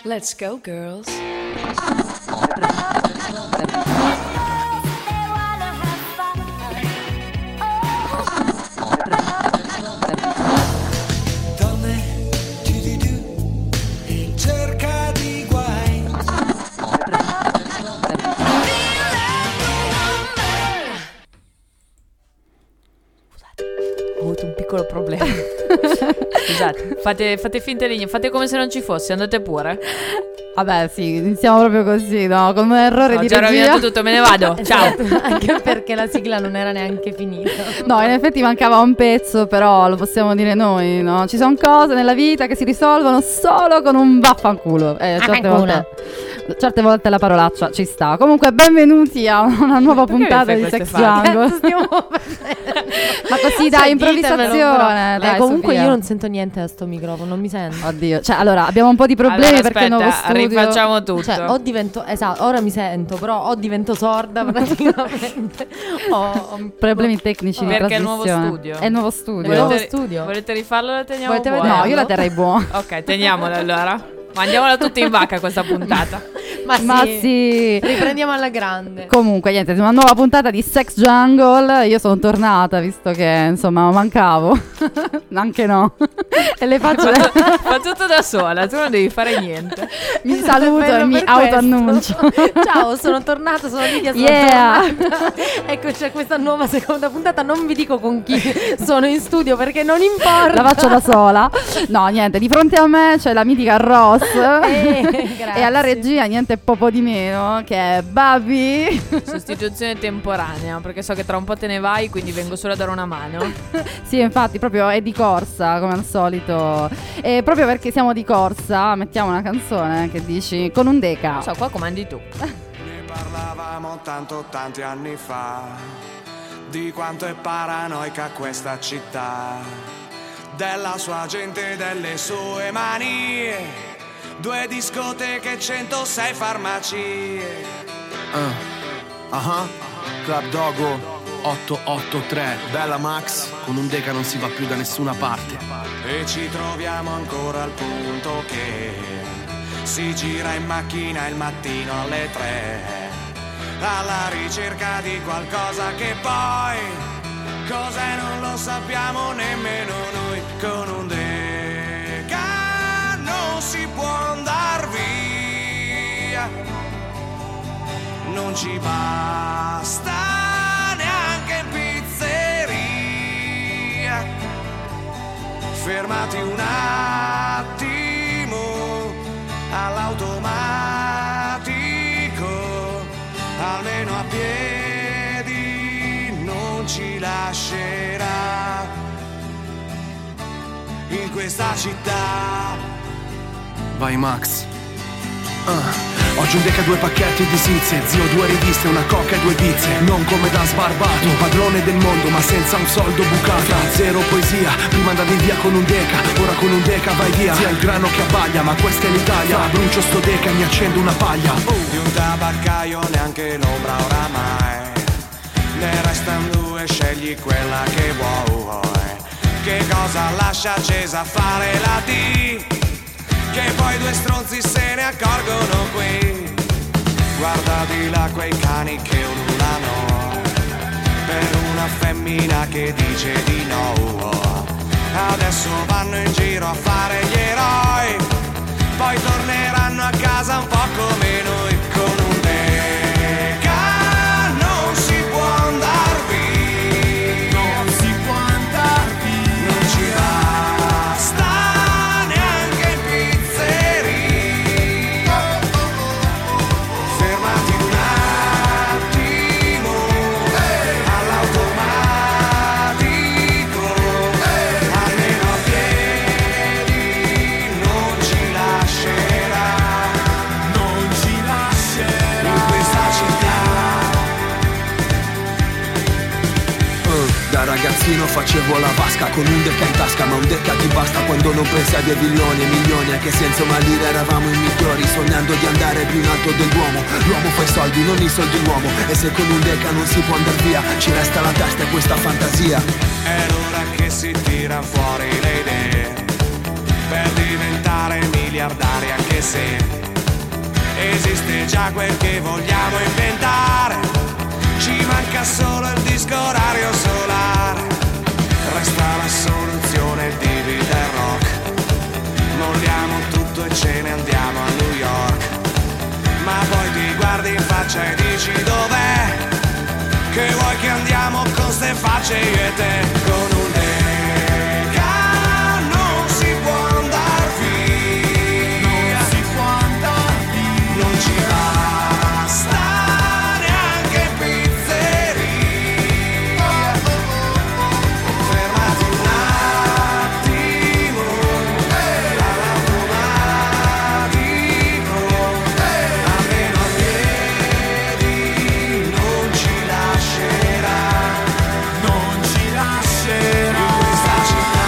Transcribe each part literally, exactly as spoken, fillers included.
Let's go, girls. Piccolo problema. Scusate, fate, fate finta di niente, fate come se non ci fosse, andate pure. Vabbè, sì, iniziamo proprio così, no? Con un errore no, di già regia. Già rovinato tutto, me ne vado. Ciao. Anche perché la sigla non era neanche finita. No, in effetti mancava un pezzo, però lo possiamo dire noi, no? Ci sono cose nella vita che si risolvono solo con un vaffanculo. Eh, certe volte, certe volte la parolaccia ci sta. Comunque, benvenuti a una nuova perché puntata di Sex Jungle. Ma così, dai, improvvisazione. Dai, eh, comunque Sofia. io non sento niente da sto microfono, non mi sento. Oddio, cioè allora abbiamo un po' di problemi allora, perché aspetta, il nuovo studio. rifacciamo tutto. Cioè, o divento, esatto, ora mi sento, però o divento sorda praticamente. o, o problemi tecnici di perché è il nuovo trasmissione. studio. È il nuovo studio. È il nuovo Volete, studio. volete rifarlo o la teniamo Volete buona? No, io la terrei buona. Ok, teniamola allora. Mandiamola tutti in vacca questa puntata. Ma sì, Ma sì. Riprendiamo alla grande. Comunque, niente, una nuova puntata di Sex Jungle. Io sono tornata, visto che, insomma, mancavo. Anche no. E le faccio... Fa tutto da sola, tu non devi fare niente. Mi saluto e mi autoannuncio. Ciao, sono tornata, sono Lidia, sono Yeah. tornata. Ecco, c'è questa nuova seconda puntata. Non vi dico con chi sono in studio perché non importa. La faccio da sola. No, niente, di fronte a me c'è la mitica Ross. Eh, e alla regia niente poco di meno che è Babi. Sostituzione temporanea, perché so che tra un po' te ne vai, quindi vengo solo a dare una mano. Sì, infatti, proprio è di corsa, come al solito. E proprio perché siamo di corsa, mettiamo una canzone che dici con un deca. Non so, qua comandi tu. Ne parlavamo tanto tanti anni fa, di quanto è paranoica questa città, della sua gente e delle sue manie. Due discoteche, centosei farmacie. Uh, uh-huh. Club Dogo otto otto tre. Bella Max, con un deca non si va più da nessuna parte. E ci troviamo ancora al punto che si gira in macchina il mattino alle tre, alla ricerca di qualcosa che poi cos'è non lo sappiamo nemmeno noi. Con un deca non si può andar via, non ci basta neanche in pizzeria. Fermati un attimo all'automatico, almeno a piedi non ci lascerà in questa città. Vai Max. Uh. Oggi un deca, due pacchetti di sizze, zio, due riviste, una coca e due pizze. Non come da sbarbato, un padrone del mondo ma senza un soldo bucato. Zero poesia, prima andavi via con un deca, ora con un deca vai via. Zia il grano che abbaglia, ma questa è l'Italia. Bruncio sto deca e mi accendo una paglia. uh. Di un tabaccaio neanche l'ombra oramai, ne restano due, scegli quella che vuoi. Che cosa lascia accesa a fare la T, che poi due stronzi se ne accorgono qui. Guarda di là quei cani che ululano per una femmina che dice di no. Adesso vanno in giro a fare gli eroi, poi torneranno a casa un po' come noi. Con un deca non si può andar via, non si può andar via, non ci basta neanche in pizzeria. Fermati un attimo all'automatico, almeno a piedi non ci lascerà, non ci lascerà in questa città. Uh, da ragazzino facevo la vasca con un deca in tasca, ma un deca ti basta quando non pensavi a milioni e milioni. Anche senza malire eravamo i migliori, sognando di andare più in alto dell'uomo. L'uomo fa i soldi, non i soldi l'uomo. E se con un deca non si può andar via, ci resta la testa e questa fantasia. È l'ora che si tirano fuori le idee per diventare miliardari, anche se esiste già quel che vogliamo inventare. Ci manca solo il disco orario solare. Resta la soluzione, il D V D rock. Molliamo tutto e ce ne andiamo a New York. Ma poi ti guardi in faccia e dici dov'è? Che vuoi che andiamo con ste facce io e te? Con un deca non si può andar via. Non si può andar via. Non ci basta neanche pizzeria. Fermati un attimo, all'automatico, almeno a piedi non ci lascerà, non ci lascerà in questa città.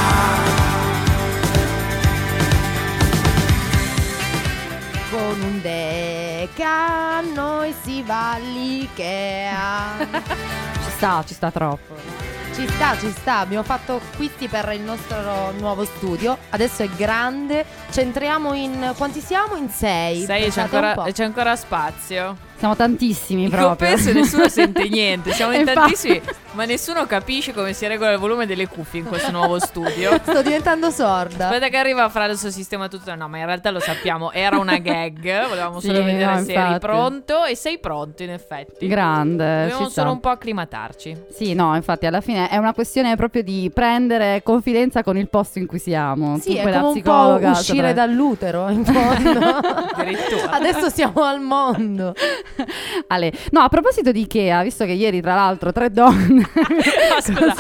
Con un deca noi si va all'Ikea. Ci sta, ci sta troppo. Ci sta, ci sta. Abbiamo fatto acquisti per il nostro nuovo studio. Adesso è grande. Ci entriamo in... Quanti siamo? In sei. Sai, c'è Pensate un ancora, po'. c'è ancora spazio. Siamo tantissimi In proprio. compenso nessuno sente niente. Siamo in Infatti. tantissimi, ma nessuno capisce come si regola il volume delle cuffie in questo nuovo studio. Sto diventando sorda. Aspetta che arriva Fra, adesso sistema tutto. No, ma in realtà lo sappiamo, era una gag. Volevamo Sì, solo vedere no, se eri infatti. pronto. E sei pronto, in effetti. Grande. Dobbiamo ci sta. solo un po' acclimatarci. Sì, no, infatti alla fine è una questione proprio di prendere confidenza con il posto in cui siamo. Sì, Tu è poi come la un po' psicologa, uscire saprai. dall'utero, in fondo. Addirittura. Adesso siamo al mondo. Ale. No, a proposito di Ikea, visto che ieri tra l'altro tre donne Ah, scusa.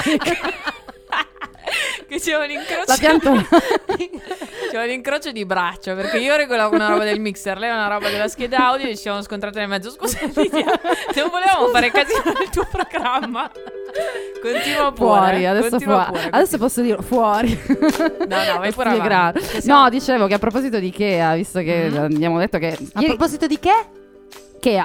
Che c'è un incrocio. la pianto C'è un incrocio di braccia, perché io regolavo una roba del mixer, lei una roba della scheda audio e ci siamo scontrate nel mezzo. Scusa Lidia, non volevamo fare casino nel tuo programma. Continua pure. fuori, adesso continua fuori. pure. Adesso posso dire fuori. No, no, vai pure Sì, avanti, gra- che siamo- No, dicevo che a proposito di Ikea, visto che Mm. abbiamo detto che A ieri- proposito di che? Ikea.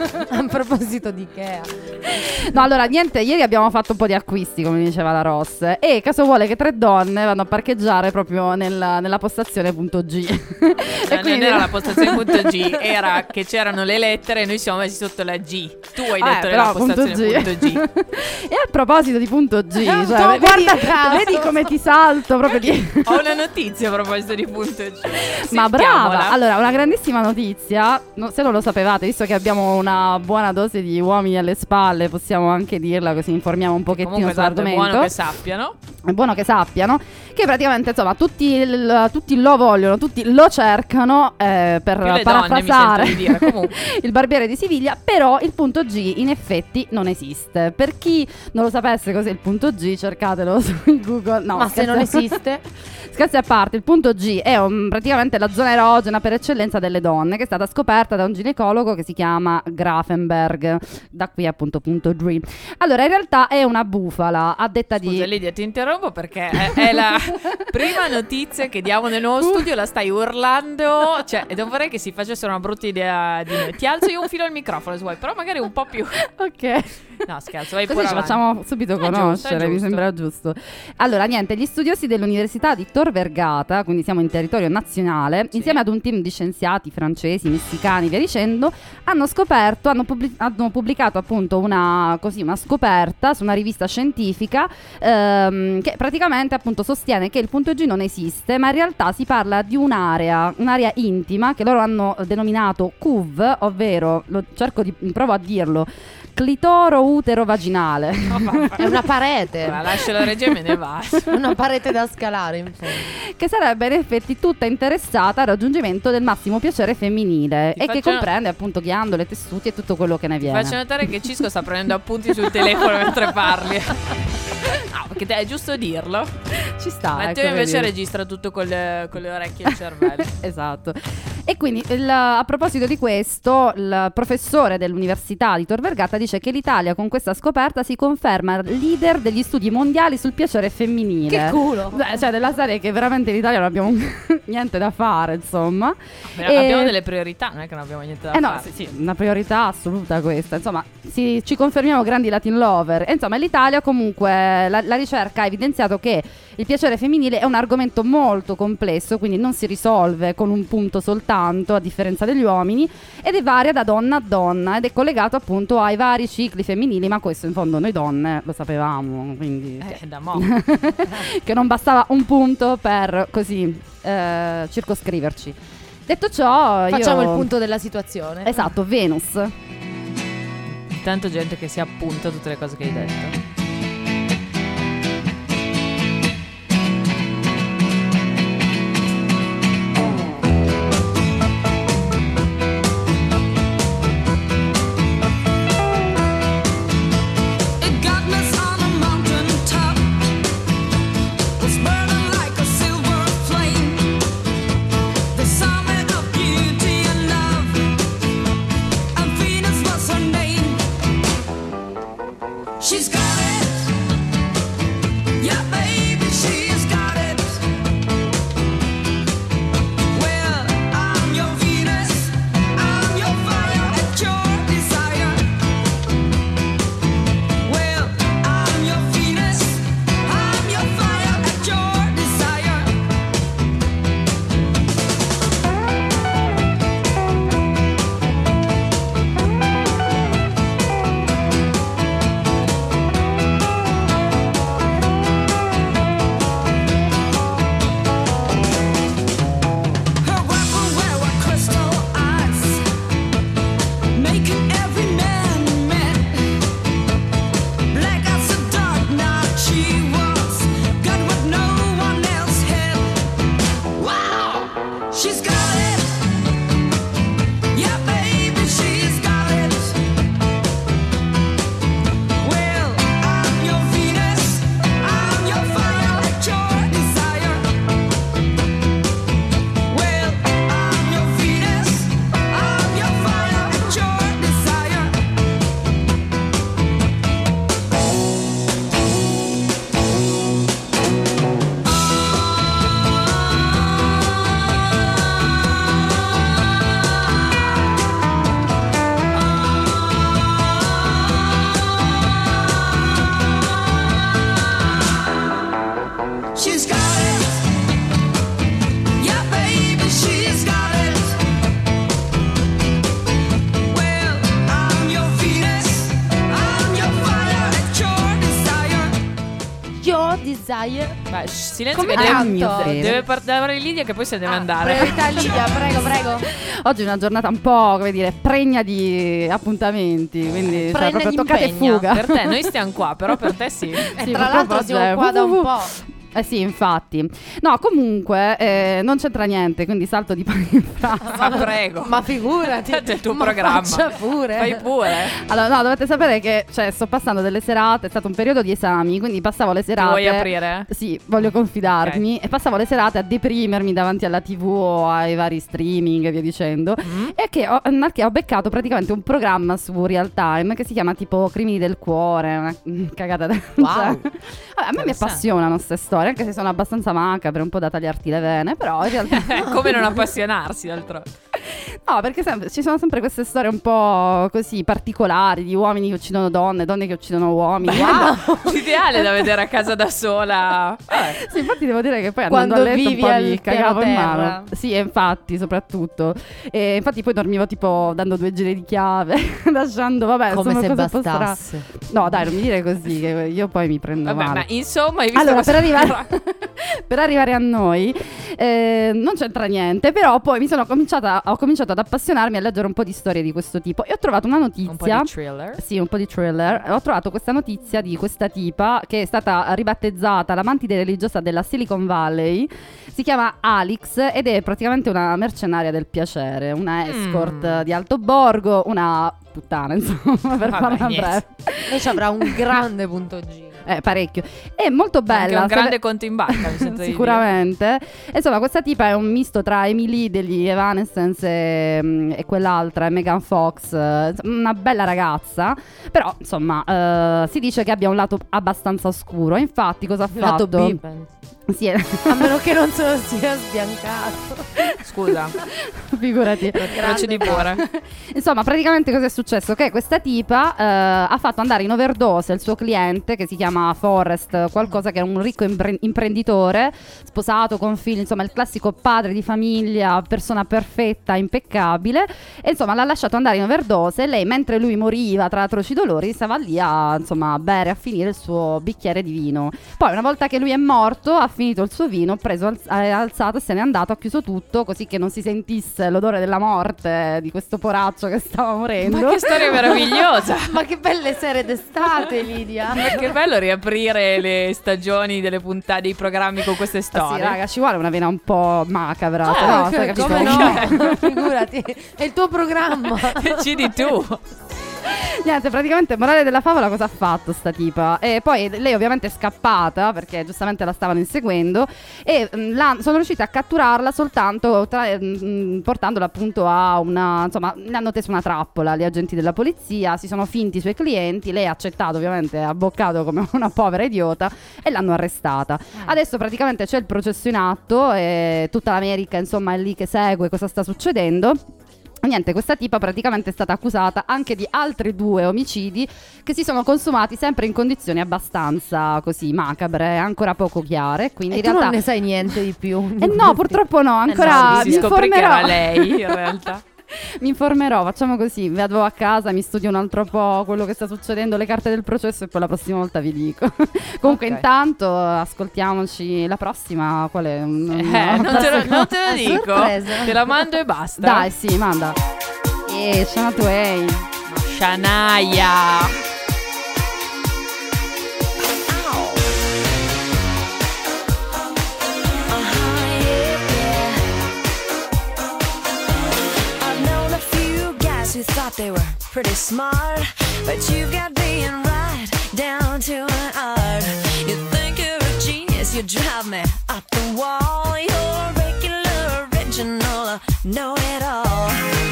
A proposito di Ikea. No, allora niente, ieri abbiamo fatto un po' di acquisti, come diceva la Ross. E caso vuole che tre donne vanno a parcheggiare proprio nella, nella postazione punto G. Eh, non era la postazione punto G, era che c'erano le lettere e noi siamo messi sotto la G. Tu hai Eh, detto però, la punto postazione G. punto G. E a proposito di punto G, No, cioè, no, vedi, guarda caso. vedi come ti salto proprio di... Ho una notizia a proposito di punto G. Ma brava! Sentiamola. Allora, una grandissima notizia, no, se non lo sapevate, visto che abbiamo una buona dose di uomini alle spalle, possiamo anche dirla così informiamo un pochettino Comunque esatto, è sull'argomento. buono che sappiano. È buono che sappiano che praticamente insomma tutti, il- tutti lo vogliono, tutti lo cercano eh, per Più le parafrasare donne, mi sento di dire, comunque. il barbiere di Siviglia, però il punto G in effetti non esiste. Per chi non lo sapesse cos'è il punto G, cercatelo su Google. No, Ma se scherzi- non esiste? Scherzi a parte, il punto G è un- praticamente la zona erogena per eccellenza delle donne, che è stata scoperta da un ginecologo che si chiama Grafenberg, da qui appunto punto G. Allora, in realtà è una bufala, a detta Scusa di... Lidia, ti interrompo perché è, è la prima notizia che diamo nel nuovo studio, la stai urlando, cioè, e non vorrei che si facesse una brutta idea di noi. Ti alzo io un filo al microfono se vuoi, però magari un po' più... Ok. No, scherzo, vai Così pure ci avanti. facciamo subito È giusto, è conoscere, mi giusto. sembra giusto. Allora, niente, gli studiosi dell'Università di Tor Vergata, quindi siamo in territorio nazionale, Sì. insieme ad un team di scienziati francesi, messicani, via dicendo, hanno scoperto, hanno, pubblic- hanno pubblicato appunto una, così, una scoperta su una rivista scientifica ehm, che praticamente appunto sostiene che il punto G non esiste, ma in realtà si parla di un'area, un'area intima che loro hanno denominato C U V, ovvero, lo, cerco di, provo a dirlo, clitoro utero vaginale. È una parete. Allora, lascio la regia e me ne vado. Una parete da scalare, in fondo. Che sarebbe in effetti tutta interessata al raggiungimento del massimo piacere femminile Ti e che faccio- comprende appunto ghiandole, tessuti e tutto quello che ne viene. Faccio notare che Cisco sta prendendo appunti sul telefono mentre parli. No, perché te- è giusto dirlo. Ci sta. Matteo ecco, invece vedi. registra tutto con le, con le orecchie e il cervello. Esatto. E quindi il- a proposito di questo, il professore dell'Università di Tor Vergata dice che l'Italia con questa scoperta si conferma leader degli studi mondiali sul piacere femminile. Che culo. Beh, cioè della serie che veramente in Italia non abbiamo niente da fare, insomma. Però E- abbiamo delle priorità, non è che non abbiamo niente da Eh no, fare. sì, sì, una priorità assoluta questa. Insomma, si- ci confermiamo grandi Latin lover. E insomma, l'Italia comunque, la, la ricerca ha evidenziato che il piacere femminile è un argomento molto complesso, quindi non si risolve con un punto soltanto, a differenza degli uomini, ed è varia da donna a donna ed è collegato appunto ai vari cicli femminili, ma questo in fondo noi donne lo sapevamo, quindi Eh, da mo'. che non bastava un punto per così eh, circoscriverci. Detto ciò, Facciamo io... il punto della situazione. Esatto, Venus. Tanto gente che si appunta a tutte le cose che hai detto. She's got it. Yeah, baby, she's got it. Well, I'm your Venus. I'm your fire at your desire. Well, I'm your Venus. I'm your fire at your desire. She's got it. Yeah, baby, she's got it. Well, I'm your Venus. I'm your fire at your desire. Well, I'm your Venus. I'm your fire at your desire. She's got it. Yeah, baby, she's got it. Well, I'm your Venus. I'm your fire at your desire. Your desire. Vai, shh, silenzio Come che canto? deve, Mio Dio. deve parlare Lidia che poi se ne deve Ah, andare. Priorità Lidia, prego, prego. Oggi è una giornata un po', come dire, pregna di appuntamenti, quindi cioè, Pregna proprio di toccate e impegno. fuga. Per te noi stiamo qua, però per te sì. E Sì, tra purtroppo l'altro oggi siamo è- qua da un uh, uh, uh. po'. Eh sì, infatti. No, comunque eh, non c'entra niente, quindi salto di pari in frase. Ma prego. Ma figurati. Tanto è il tuo Ma programma. faccia pure. Fai pure. Allora, no, dovete sapere che cioè, sto passando delle serate, è stato un periodo di esami, quindi passavo le Ti serate. vuoi aprire? Sì, voglio confidarmi. E passavo le serate a deprimermi davanti alla tivù o ai vari streaming e via dicendo. Mm? E che ho, al che ho beccato praticamente un programma su Real Time che si chiama tipo Crimini del Cuore, una mm, cagata da... Wow. cioè, vabbè, a me mi Interessante. appassionano queste storie, anche se sono abbastanza macabre, un po' da tagliarti le vene, però in realtà... Come non appassionarsi d'altro. No, perché sempre- ci sono sempre queste storie un po' così particolari di uomini che uccidono donne, donne che uccidono uomini. L'ideale da vedere a casa da sola. Vabbè. Sì, infatti devo dire che poi Quando andando a letto un vivi po' al mi piano cagavo in terra. mano. Sì, e infatti, soprattutto. E infatti poi dormivo tipo dando due giri di chiave, lasciando, vabbè, Come insomma, se cosa potrà- bastasse. No, dai, non mi dire così, che io poi mi prendo Vabbè, male. ma insomma, hai visto Allora, cosa per arrivare, per arrivare a noi, eh, non c'entra niente, però poi mi sono cominciata, ho cominciato ad appassionarmi a leggere un po' di storie di questo tipo e ho trovato una notizia. un po' di thriller. Sì, un po' di thriller. Ho trovato questa notizia di questa tipa che è stata ribattezzata la mantide religiosa della Silicon Valley. Si chiama Alix ed è praticamente una mercenaria del piacere, una escort Mm. di alto borgo, una puttana, insomma, per Vabbè, farla niente. breve. Lei ci avrà un grande puntoggino. Eh, parecchio. È molto bella. Anche un se grande le- conto in banca, mi sento di Sicuramente. E insomma, questa tipa è un misto tra Emily degli Evanescence e, mm, e quell'altra, e Megan Fox. eh, Una bella ragazza. Però, insomma, eh, si dice che abbia un lato abbastanza oscuro. Infatti, cosa ha Il lato fatto? B. Sì, A meno che non se lo sia sbiancato. dire. Scusa. figurati. Croce di Bora. Insomma, praticamente cosa è successo? Che questa tipa eh, ha fatto andare in overdose il suo cliente, che si chiama Forrest qualcosa, che è un ricco impre- imprenditore, sposato con figli, insomma il classico padre di famiglia, persona perfetta, impeccabile, e insomma l'ha lasciato andare in overdose. E lei, mentre lui moriva tra atroci dolori, stava lì a, insomma, a bere, a finire il suo bicchiere di vino. Poi una volta che lui è morto, ha finito il suo vino, preso, alz- è alzato e se n'è andato, ha chiuso tutto così che non si sentisse l'odore della morte di questo poraccio che stava morendo. Ma che storia meravigliosa! Ma che belle serie d'estate, Lidia. Ma che bello riaprire le stagioni delle puntate dei programmi con queste Ah, sì, storie. raga, ci vuole una vena un po' macabra, Ah, però, Ok, sai, capito? come no? Figurati, è il tuo programma. Decidi tu. Niente, praticamente morale della favola, cosa ha fatto sta tipa? E poi lei ovviamente è scappata perché giustamente la stavano inseguendo, e mh, la- sono riusciti a catturarla soltanto tra- mh, portandola appunto a una, insomma, ne hanno teso una trappola gli agenti della polizia, si sono finti i suoi clienti, lei ha accettato, ovviamente ha boccato come una povera idiota, e l'hanno arrestata. Adesso praticamente c'è il processo in atto e tutta l'America insomma è lì che segue cosa sta succedendo. Niente, questa tipa praticamente è stata accusata anche di altri due omicidi che si sono consumati sempre in condizioni abbastanza così macabre, ancora poco chiare, quindi E in tu realtà non ne sai niente di più. Eh no, purtroppo no, ancora no, mi Si scopre che informerò. era lei in realtà. Mi informerò, facciamo così, vado a casa, mi studio un altro po' quello che sta succedendo, le carte del processo, e poi la prossima volta vi dico. Comunque Ok. intanto ascoltiamoci la prossima, qual è? Eh, non, te lo, non te lo A dico. sorpresa. Te la mando e basta. Dai, sì, manda. E Shania Twain. Shania. I've known a few guys who thought they were pretty smart, but you've got being right down to an art. You think you're a genius, you drive me up the wall. You're a regular, original, know it all.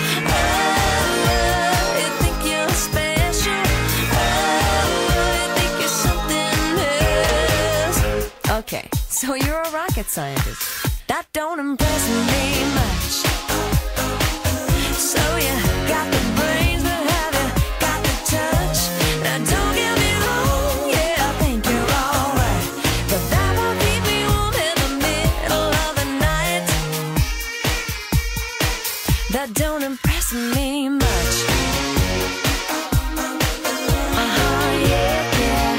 Oh, you think you're special. Oh, you think you're something else. Okay, so you're a rocket scientist. That don't impress me much. So you got the brains, but have you got the touch? Now don't get me wrong, yeah, I think you're alright, but that won't keep me warm in the middle of the night. That don't impress me much. Uh-huh, yeah, yeah.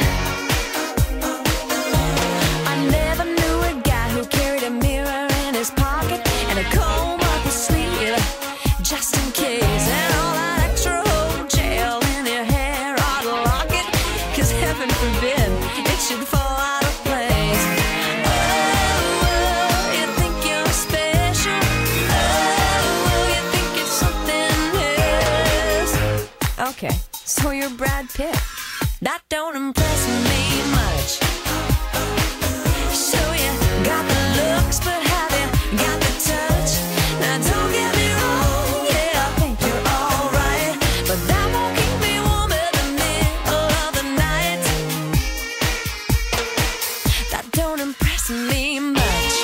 I never knew a guy who carried a mirror in his pocket and a comb up his sleeve, just in case. And all that extra old gel in your hair ought to lock it, 'cause heaven forbid it should fall out of place. Oh, you think you're special. Oh, you think it's something else. Okay, so you're Brad Pitt. That don't impress me much. So you got the looks, but have you got the touch? Now don't get me wrong, yeah, I think you're alright, but that won't keep me warm in the middle of the night. That don't impress me much.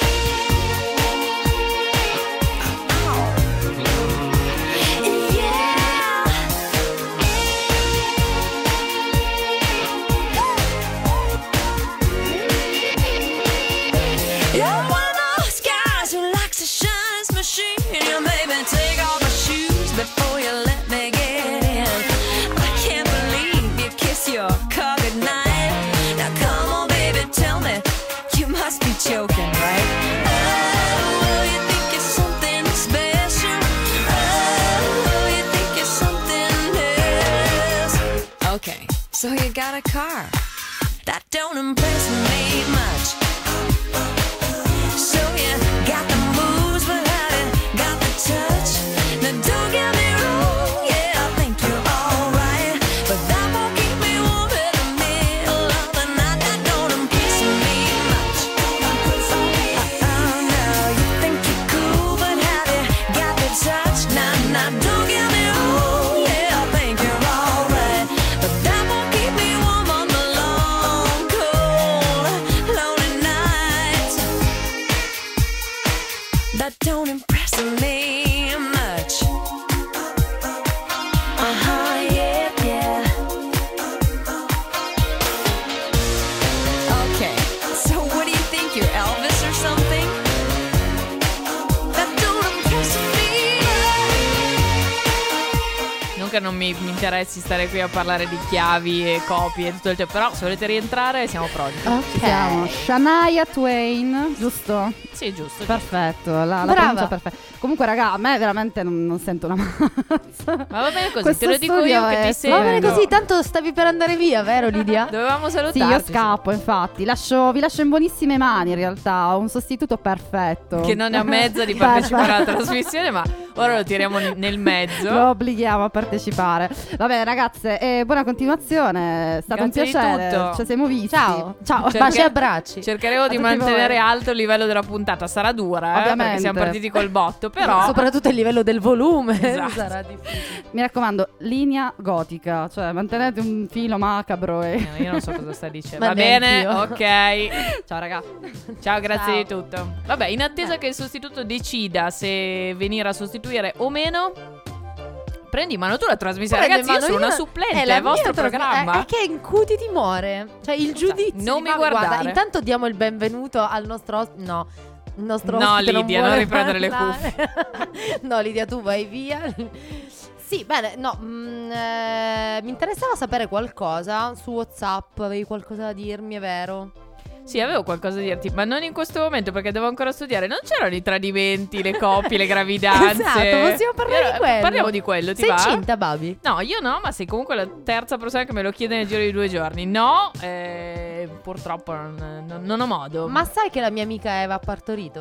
Yeah. You're one of those guys who likes to shine his machine. You made me take off my shoes before you let me get in. I can't believe you kiss your car goodnight. Now come on, baby, tell me, you must be joking, right? Oh, you think you're something special. Oh, you think you're something else. Okay, so you got a car. That don't impress me much. So you got the moves, but have you got the touch? Now don't get me wrong, yeah, I think you're alright, but that won't keep me warm in the middle of the night. That don't impress me much. Oh no, you think you're cool, but have you got the touch? Now, now don't get me wrong, yeah, I think you're alright, but that won't keep me warm on the long, cold, lonely nights. That don't impress me much. touch. Uh-huh, yeah, yeah. Okay, so what do you think, you're Elvis or something? That don't impress me. Non che non mi, mi interessi stare qui a parlare di chiavi e copie e tutto il tempo, però se volete rientrare siamo pronti. Ci siamo. Shania Twain, giusto? Sì, giusto. Perfetto, la, la Brava. pronuncia perfetta. Comunque, raga, a me veramente non, non sento una mazza. Ma va bene così, Questo te lo dico studio io che è ti stupendo. Va bene sento. così, tanto stavi per andare via, vero Lidia? Dovevamo Sì, salutarci. io scappo, infatti. Lascio, vi lascio in buonissime mani, in realtà. Ho un sostituto perfetto. Che non è a mezzo di partecipare alla Perfetto. trasmissione, ma ora lo tiriamo ni- nel mezzo. Lo obblighiamo a partecipare. Vabbè, ragazze, eh, buona continuazione. È stato Grazie di un piacere. tutto. Ci siamo visti. Ciao. Ciao. Cerca- Baci e abbracci. Cercheremo di tutti mantenere voi. alto il livello della puntata. Sarà dura, eh, Ovviamente. perché siamo partiti col botto, però Soprattutto il livello del volume. Esatto. Sarà difficile. Mi raccomando, linea gotica. Cioè, mantenete un filo macabro. E... Eh, io non so cosa stai dicendo. Ma Va bene, neanch'io. ok. Ciao, ragazzi. Ciao, grazie Ciao. di tutto. Vabbè, in attesa che il sostituto decida se venire a sostituire o meno, prendi in mano tu la trasmissione. Prende Ragazzi, io in mano sono una io- supplente, è è la il vostro mia trasmi- programma. È, è che incuti timore. Cioè il giudizio. non mi Ma guardare. Guarda, intanto diamo il benvenuto al nostro os- no. Il nostro No, ospite Lidia, non vuole riprendere le parlare. No, Lidia, tu vai via. Sì, bene, no, mm, eh, mi interessava sapere qualcosa su WhatsApp, avevi qualcosa da dirmi, è vero? Sì, avevo qualcosa da dirti, ma non in questo momento perché devo ancora studiare. Non c'erano i tradimenti, le coppie, le gravidanze. Esatto, possiamo parlare Era- di quello. Parliamo di quello, ti Sei va? incinta, Babi? No, io no, ma sei comunque la terza persona che me lo chiede nel giro di due giorni. No, eh, purtroppo non, non- non ho modo. Ma sai che la mia amica Eva ha partorito?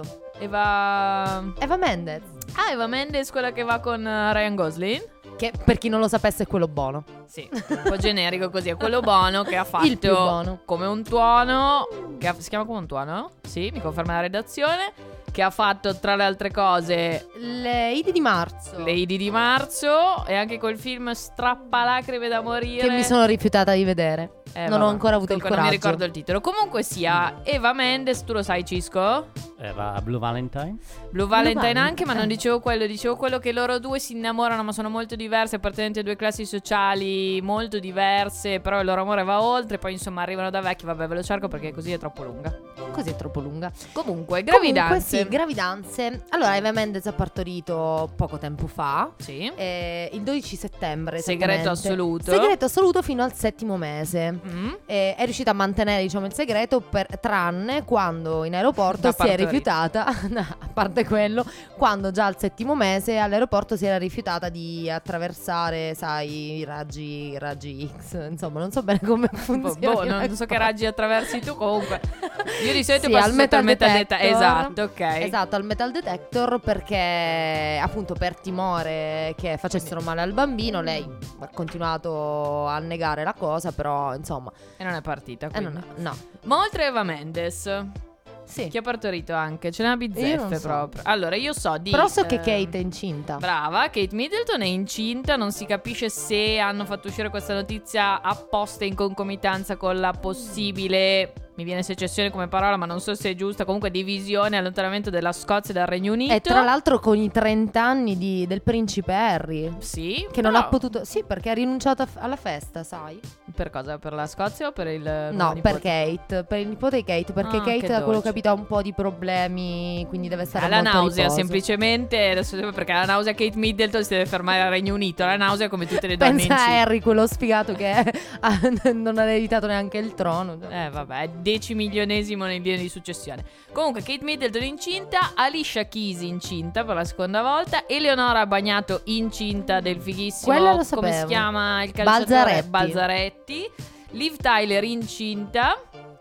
Eva... Eva Mendez, Ah, Eva Mendes, quella che va con eh, Ryan Gosling? che per chi non lo sapesse è quello buono. Sì, un po' generico così. È quello buono che ha fatto Il più buono. come un tuono. Che ha- si chiama come un tuono? Sì, mi conferma la redazione. Che ha fatto tra le altre cose Le Idi di marzo. Lady di marzo. E anche quel film Strappalacrime da morire. Che mi sono rifiutata di vedere. Eh, non vabbè. ho ancora avuto il Comunque coraggio. Non mi ricordo il titolo. Comunque sia Eva Mendes, tu lo sai, Cisco? Era Blue Valentine? Blue Valentine Valentine, anche, ma non eh. dicevo quello, dicevo quello che loro due si innamorano, ma sono molto diverse, appartenenti a due classi sociali molto diverse, però il loro amore va oltre, poi insomma arrivano da vecchi, vabbè ve lo cerco perché così è troppo lunga. Così è troppo lunga. Comunque, Comunque gravidanze. sì, gravidanze. Allora Eva Mendez ha partorito poco tempo fa. Sì. eh, il dodici settembre. Segreto esattamente. assoluto. Segreto assoluto fino al settimo mese. Mm. Eh, è riuscita a mantenere, diciamo, il segreto per, tranne quando in aeroporto Da si è partorire. rifiutata, no, a parte quello, quando già al settimo mese all'aeroporto si era rifiutata di attraversare, sai, i raggi, i raggi X, insomma, non so bene come Boh, funziona. boh, non so che raggi attraversi tu, comunque. Io di solito Sì, passo al sotto metal al metal detector. detector. Esatto, ok. Esatto, al metal detector perché appunto per timore che facessero male al bambino lei ha continuato a negare la cosa, però insomma, E non è partita, eh, quindi. non- no. Ma oltre a Eva Mendes, Sì. chi ha partorito anche? Ce n'ha Io bizzeffe non so. proprio. Allora, io so di Però so che eh, Kate è incinta. Brava, Kate Middleton è incinta, non si capisce se hanno fatto uscire questa notizia apposta in concomitanza con la possibile, mi viene secessione come parola, ma non so se è giusta, comunque divisione, allontanamento della Scozia dal Regno Unito. E tra l'altro con i trenta anni di- del principe Harry. Sì, Che non però- ha potuto. Sì, perché ha rinunciato a f- alla festa, sai? Per cosa? Per la Scozia o per il nuovo No, nipote? per Kate. Per il nipote di Kate. Perché Ah, Kate, che da quello che ho dolce. capito, ha un po' di problemi. Quindi deve stare Ha la molto a nausea, riposo. semplicemente. Adesso perché la nausea Kate Middleton si deve fermare al Regno Unito. La nausea come tutte le donne Pensa a incinte. Harry, quello sfigato che ha- non ha ereditato neanche il trono. Eh vabbè, decimilionesimo nel linea di successione. Comunque Kate Middleton incinta, Alicia Keys incinta per la seconda volta, Eleonora Bagnato incinta del fighissimo, Quella lo come si sapevo. chiama il calciatore? Balzaretti. Balzaretti. Liv Tyler incinta.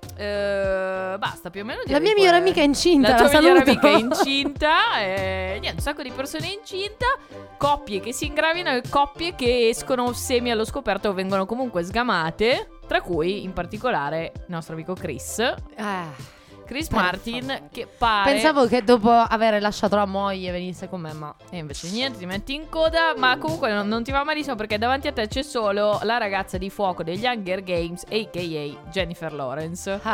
Eh, basta più o meno. La direi mia migliore quelle. amica è incinta. La La, tua migliore saluto. amica è incinta. E niente, un sacco di persone incinta. Coppie che si ingravidano e coppie che escono semi allo scoperto o vengono comunque sgamate. Tra cui in particolare il nostro amico Chris. Ah, Chris Per Martin favore. che pare. pensavo che dopo aver lasciato la moglie venisse con me, ma E invece niente, ti metti in coda. Ma comunque non, non ti va malissimo perché davanti a te c'è solo la ragazza di fuoco degli Hunger Games, a k a. Jennifer Lawrence. ah,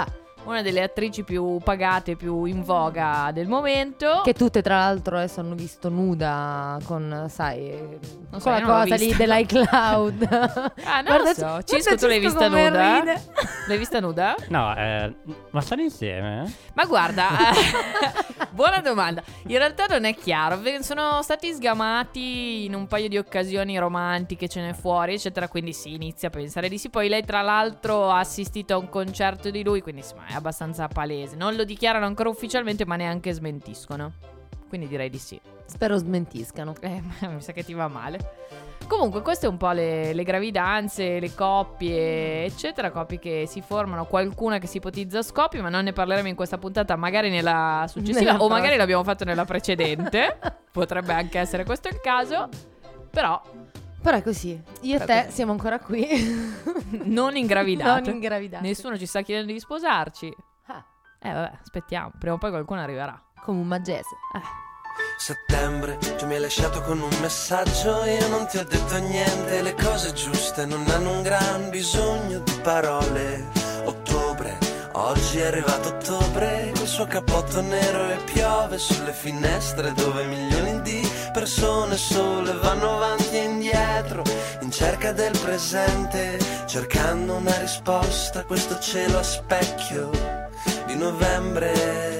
una delle attrici più pagate, più in voga del momento. Che tutte tra l'altro adesso hanno visto nuda con, sai, Non so, con la io non l'ho cosa lì vista. dell'iCloud. Ah, non Guarda- lo so. guarda Cisco, tu l'hai Cisco vista come nuda? ride. L'hai vista nuda? No, eh, ma stanno insieme? eh? Ma guarda, eh, buona domanda. In realtà non è chiaro. ve- Sono stati sgamati in un paio di occasioni romantiche, ce n'è fuori, eccetera. Quindi si inizia a pensare di sì. Poi lei, tra l'altro, ha assistito a un concerto di lui. Quindi insomma è abbastanza palese. Non lo dichiarano ancora ufficialmente, ma neanche smentiscono. Quindi direi di sì. Spero smentiscano. Eh, ma mi sa che ti va male. Comunque, queste un po' le, le gravidanze, le coppie, eccetera. Coppie che si formano, qualcuna che si ipotizza scoppi, ma non ne parleremo in questa puntata, magari nella successiva, Nella o magari prossima. l'abbiamo fatto nella precedente. Potrebbe anche essere questo il caso. Però Però è così. Io e Però te così. siamo ancora qui. non ingravidate. Non ingravidate. Nessuno ci sta chiedendo di sposarci. Ah, Eh vabbè, aspettiamo. Prima o poi qualcuno arriverà. come un magese. Settembre, tu mi hai lasciato con un messaggio, io non ti ho detto niente, le cose giuste non hanno un gran bisogno di parole. Ottobre, oggi è arrivato ottobre, col suo cappotto nero e piove sulle finestre dove milioni di persone sole vanno avanti e indietro in cerca del presente, cercando una risposta a questo cielo a specchio di novembre.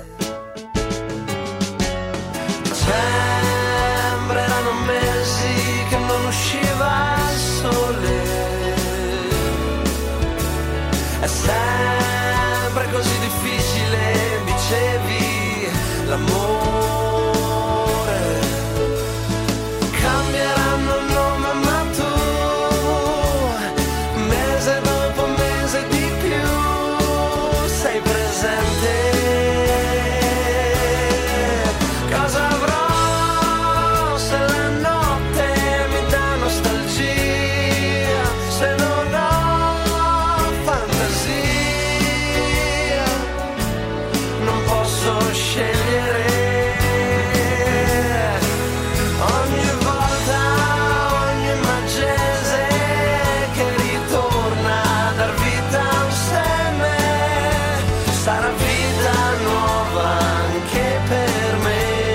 Dicembre erano mesi che non usciva il sole. È sempre così difficile, dicevi, l'amore. Cambieranno il nome ma tu, mese dopo mese di più, sei presente. Cosa avrò se la notte mi dà nostalgia, se non ho fantasia, non posso scegliere. Ogni volta, ogni magese che ritorna a dar vita a un seme, sarà vita nuova anche per me.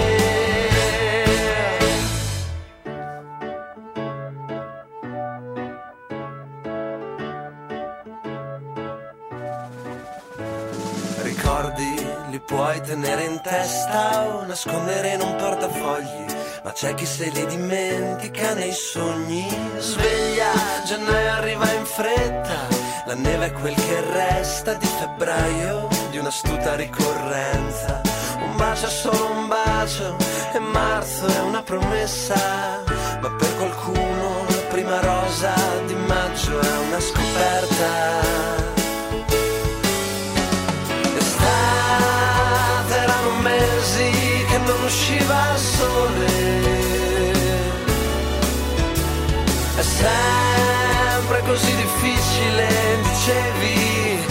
Ricordi li puoi tenere in testa o nascondere in un portafogli, ma c'è chi se li dimentica nei sogni. Sveglia, gennaio arriva in fretta, la neve è quel che resta di febbraio, di un'astuta ricorrenza. Un bacio è solo un bacio e marzo è una promessa, ma per qualcuno la prima rosa di maggio è una scoperta. Estate erano mesi che non usciva il sole. È sempre così difficile, dicevi,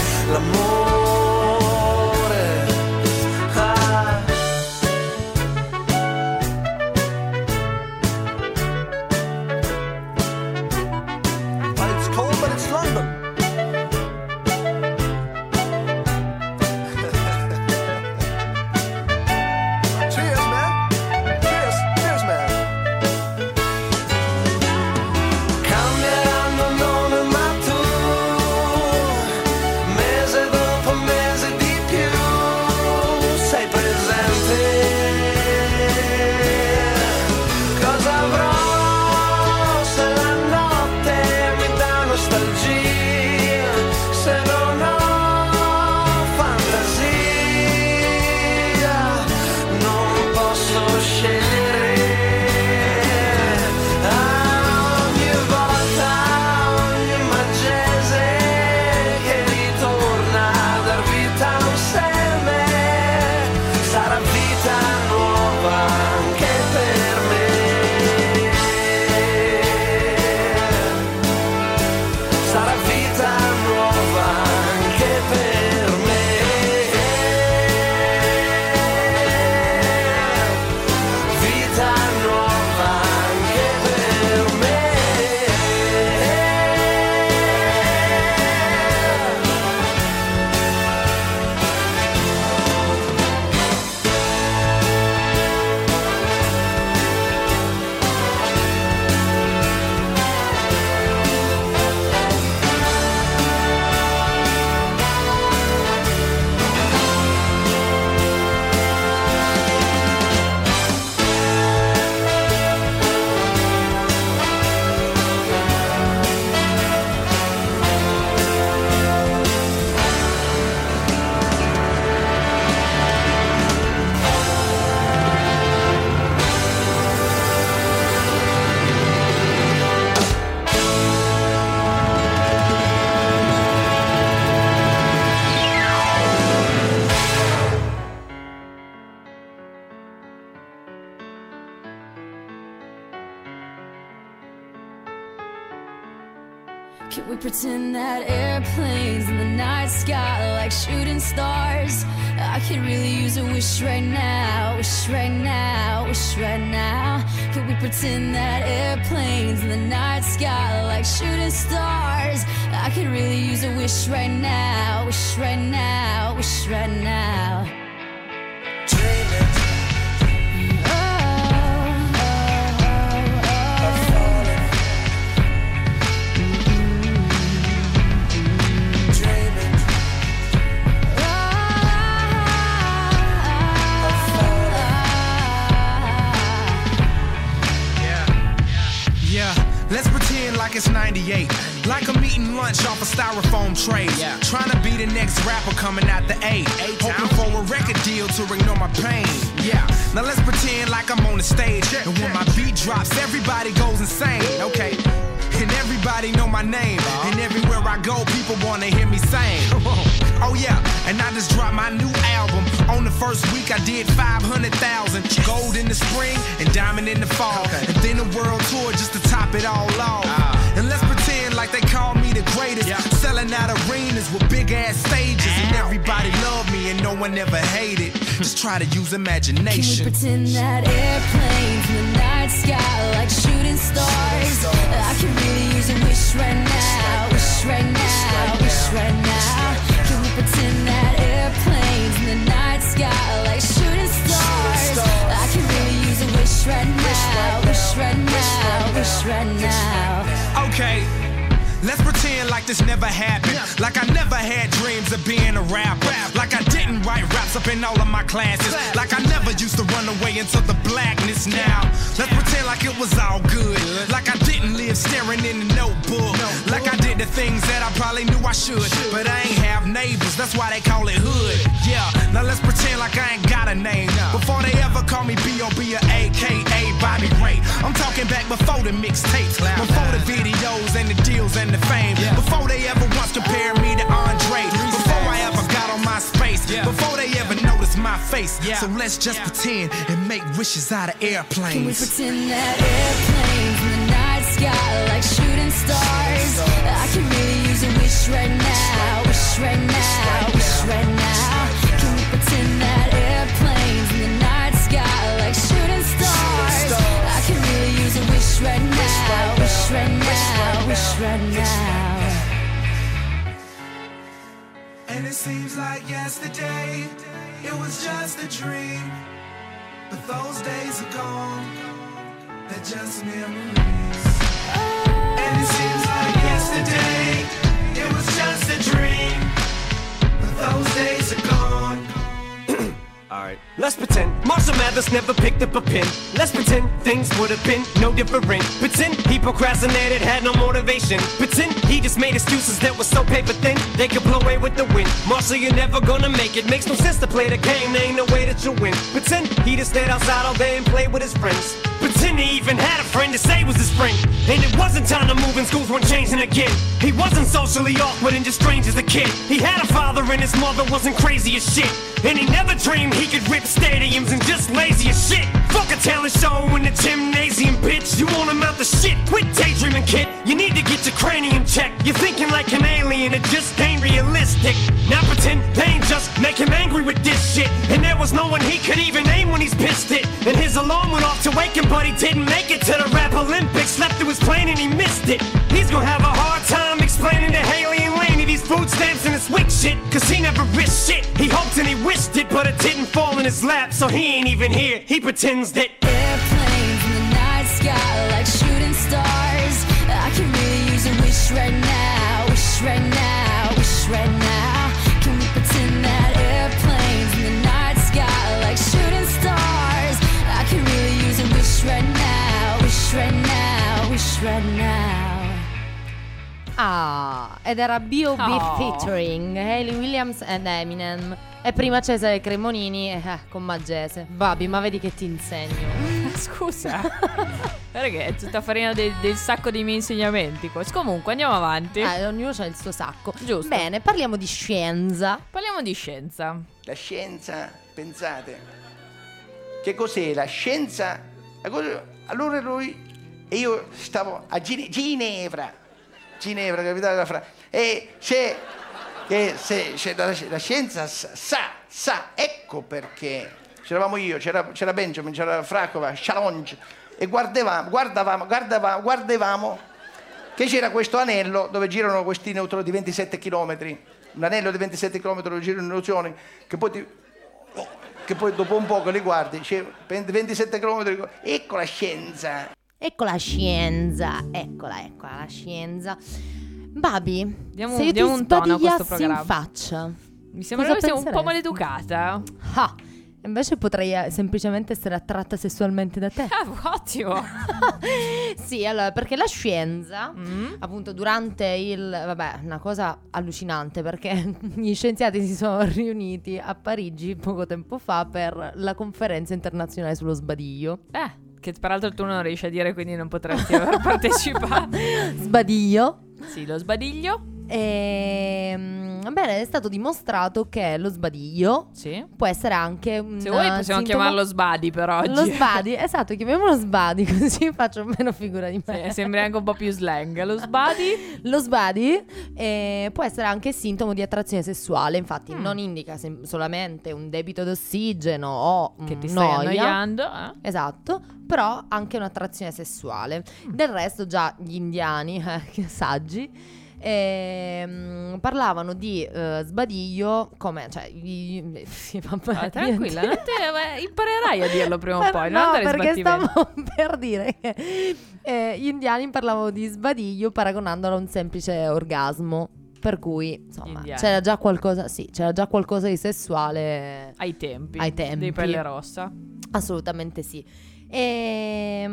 l'amore. Ah. But it's cold, but it's London. Cheers, man. Cheers, cheers, man. Cambieranno nome ma tu, mese dopo Can we pretend that airplanes in the night sky like shooting stars? I could really use a wish right now, wish right now, wish right now. Can we pretend that airplanes in the night sky like shooting stars? I could really use a wish right now, wish right now, wish right now. Dreaming. Let's pretend like it's ninety-eight. Like I'm eating lunch off a styrofoam tray. Yeah. Trying to be the next rapper coming out the eight. Hoping for a record deal to ignore my pain. Yeah. Now let's pretend like I'm on the stage. And when my beat drops, everybody goes insane. Okay. And everybody know my name. And everywhere I go, people wanna hear me sing. Oh yeah, and I just dropped my new album. On the first week I did five hundred thousand. Gold in the spring and diamond in the fall. Okay. And then a world tour just to top it all off. Uh, and let's pretend like they call me the greatest. Yeah. Selling out arenas with big ass stages. Ow. And everybody love me and no one ever hated. Just try to use imagination. Can we pretend that airplanes in the night sky like shooting stars? I can really use a wish right now, wish right now, wish right now. Can we pretend that airplanes in the night sky like shooting stars? I can really use a wish right now, wish right now, wish right now. Okay. Let's pretend like this never happened. Like I never had dreams of being a rapper. Like I didn't write raps up in all of my classes. Like I never used to run away into the blackness now. Let's pretend like it was all good. Like I didn't live staring in the notebook. Like I did the things that I probably knew I should. But I ain't have neighbors, that's why they call it hood. Yeah, now let's pretend like I ain't got a name. Before they ever call me B O B or A K A Bobby Ray. I'm talking back before the mixtapes. Before the videos and the deals and the fame. Yeah. Before they ever once compared me to Andre. Before I ever got on my space. Yeah. Before they ever noticed my face. Yeah. So let's just yeah. pretend and make wishes out of airplanes. Can we pretend that airplanes in the night sky like shooting stars? I can really use a wish right now, wish right now, wish right now. Can we pretend that airplanes in the night sky like shooting stars? I can really use a wish right now, wish right now, wish right now. And it seems like yesterday, it was just a dream. But those days are gone, they're just memories. And it seems like yesterday, it was just a dream. But those days are gone. Alright, let's pretend Marshall Mathers never picked up a pen. Let's pretend things would have been no different. Pretend he procrastinated, had no motivation. Pretend he just made excuses that were so paper thin they could blow away with the wind. Marshall, you're never gonna make it. Makes no sense to play the game, there ain't no way that you'll win. Pretend he just stayed outside all day and played with his friends. Pretend he even had a friend to say was his friend. And it wasn't time to move and schools weren't changing again. He wasn't socially awkward and just strange as a kid. He had a father and his mother wasn't crazy as shit. And he never dreamed he could rip stadiums and just lazy as shit. Fuck a talent show in the gymnasium, bitch. You want him out the shit, quit daydreaming, kid. You need to get your cranium checked. You're thinking like an alien, it just ain't realistic. Now pretend pain just make him angry with this shit. And there was no one he could even name when he's pissed it. And his alarm went off to wake him, but he didn't make it to the rap Olympics. Slept through his plane and he missed it. He's gonna have a hard time explaining to Haley and Laney these food stamps and his weak shit. Cause he never risked shit. He hoped and he wished it, but it didn't fall in his lap. So he ain't even here, he pretends that airplanes in the night sky like shooting stars. I can really use a wish right now, wish right now, wish right now. Can we pretend that airplanes in the night sky like shooting stars? I can really use a wish right now, wish right now, wish right now. Ah, ed era B O B Oh. featuring Hayley Williams and Eminem. E prima Cesare Cremonini eh, con Maggese. Babi, ma vedi che ti insegno. Scusa. Guarda che è tutta farina del, del sacco dei miei insegnamenti. Comunque andiamo avanti. Eh, ognuno ha il suo sacco. Giusto. Bene, parliamo di scienza. Parliamo di scienza. La scienza, pensate, che cos'è la scienza? La cosa- Allora lui e io stavo a Gine- Ginevra, Ginevra, capitale della Francia. E c'è, che se, c'è la, la scienza sa, sa, sa, ecco perché. C'eravamo io, c'era, c'era Benjamin, c'era Fracova, Challenge, e guardavamo, guardavamo, guardavamo, guardavamo che c'era questo anello dove girano questi neutroni di ventisette chilometri, un anello di ventisette chilometri dove girano i neutroni, che poi, ti, che poi dopo un po' che li guardi, c'è ventisette chilometri, ecco la scienza. Ecco la scienza, eccola, eccola la scienza. Babi, diamo, se io diamo ti un tono a questo sbadigliassi programma in faccia, mi sembra che sia un po' penseresti? maleducata. Ah, invece potrei eh, semplicemente essere attratta sessualmente da te. Ah, ottimo. Sì, allora, perché la scienza, Mm. appunto, durante il... Vabbè, una cosa allucinante, perché gli scienziati si sono riuniti a Parigi poco tempo fa per la conferenza internazionale sullo sbadiglio. Eh, che peraltro tu non riesci a dire, quindi non potresti aver partecipato. Sbadiglio. Sì, lo sbadiglio. E bene, è stato dimostrato che lo sbadiglio Sì. può essere anche un Se vuoi possiamo sintomo- chiamarlo sbadi per oggi. Lo sbadi, esatto, chiamiamolo sbadi, così faccio meno figura di me. Sì, sembra anche un po' più slang. Lo sbadi? Lo sbadi eh, può essere anche sintomo di attrazione sessuale, infatti Mm. non indica sem- solamente un debito d'ossigeno o Che mm, ti stai noia. annoiando, eh? Esatto, però anche un'attrazione sessuale. Del resto già gli indiani, eh, che saggi, ehm, parlavano di eh, sbadiglio come, cioè, i- sì, vabbè, Ah, tranquilla, niente. non te, eh, imparerai a dirlo prima o Per- poi. Non no, andare perché sbattimento. stavo per dire che eh, gli indiani parlavano di sbadiglio paragonandolo a un semplice orgasmo. Per cui, insomma, Indiani. c'era già qualcosa, sì, c'era già qualcosa di sessuale Ai tempi. ai tempi. Dei Pelle Rossa. Assolutamente sì. E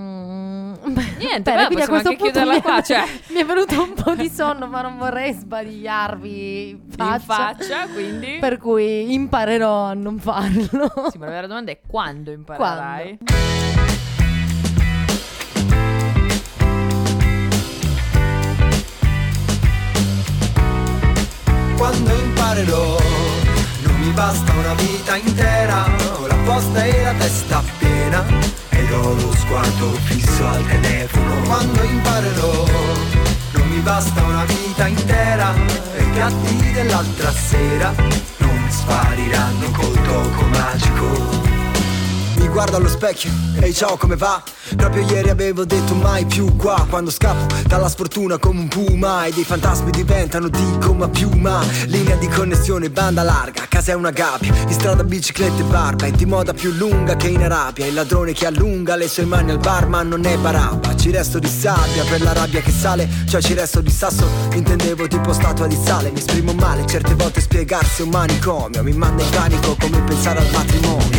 Niente, bene, beh, quindi a possiamo questo anche punto chiuderla mi è- qua, cioè. mi è venuto un po' di sonno, ma non vorrei sbadigliarvi in faccia. In faccia, quindi. Per cui imparerò a non farlo. Sì, ma la vera domanda è quando imparerai? Quando imparerò, non mi basta una vita intera, ho la posta e la testa piena ed ho lo sguardo fisso al telefono. Quando imparerò, non mi basta una vita intera e i gatti dell'altra sera non spariranno col tocco magico. Mi guardo allo specchio, ehi ciao come va? Proprio ieri avevo detto mai più qua. Quando scappo dalla sfortuna come un puma e dei fantasmi diventano di gomma piuma. Linea di connessione, banda larga, casa è una gabbia, in strada biciclette e barba, e di moda più lunga che in Arabia. Il ladrone che allunga le sue mani al bar ma non è Barabba. Ci resto di sabbia per la rabbia che sale, cioè ci resto di sasso, intendevo tipo statua di sale. Mi esprimo male, certe volte spiegarsi è un manicomio, mi manda in panico come pensare al matrimonio.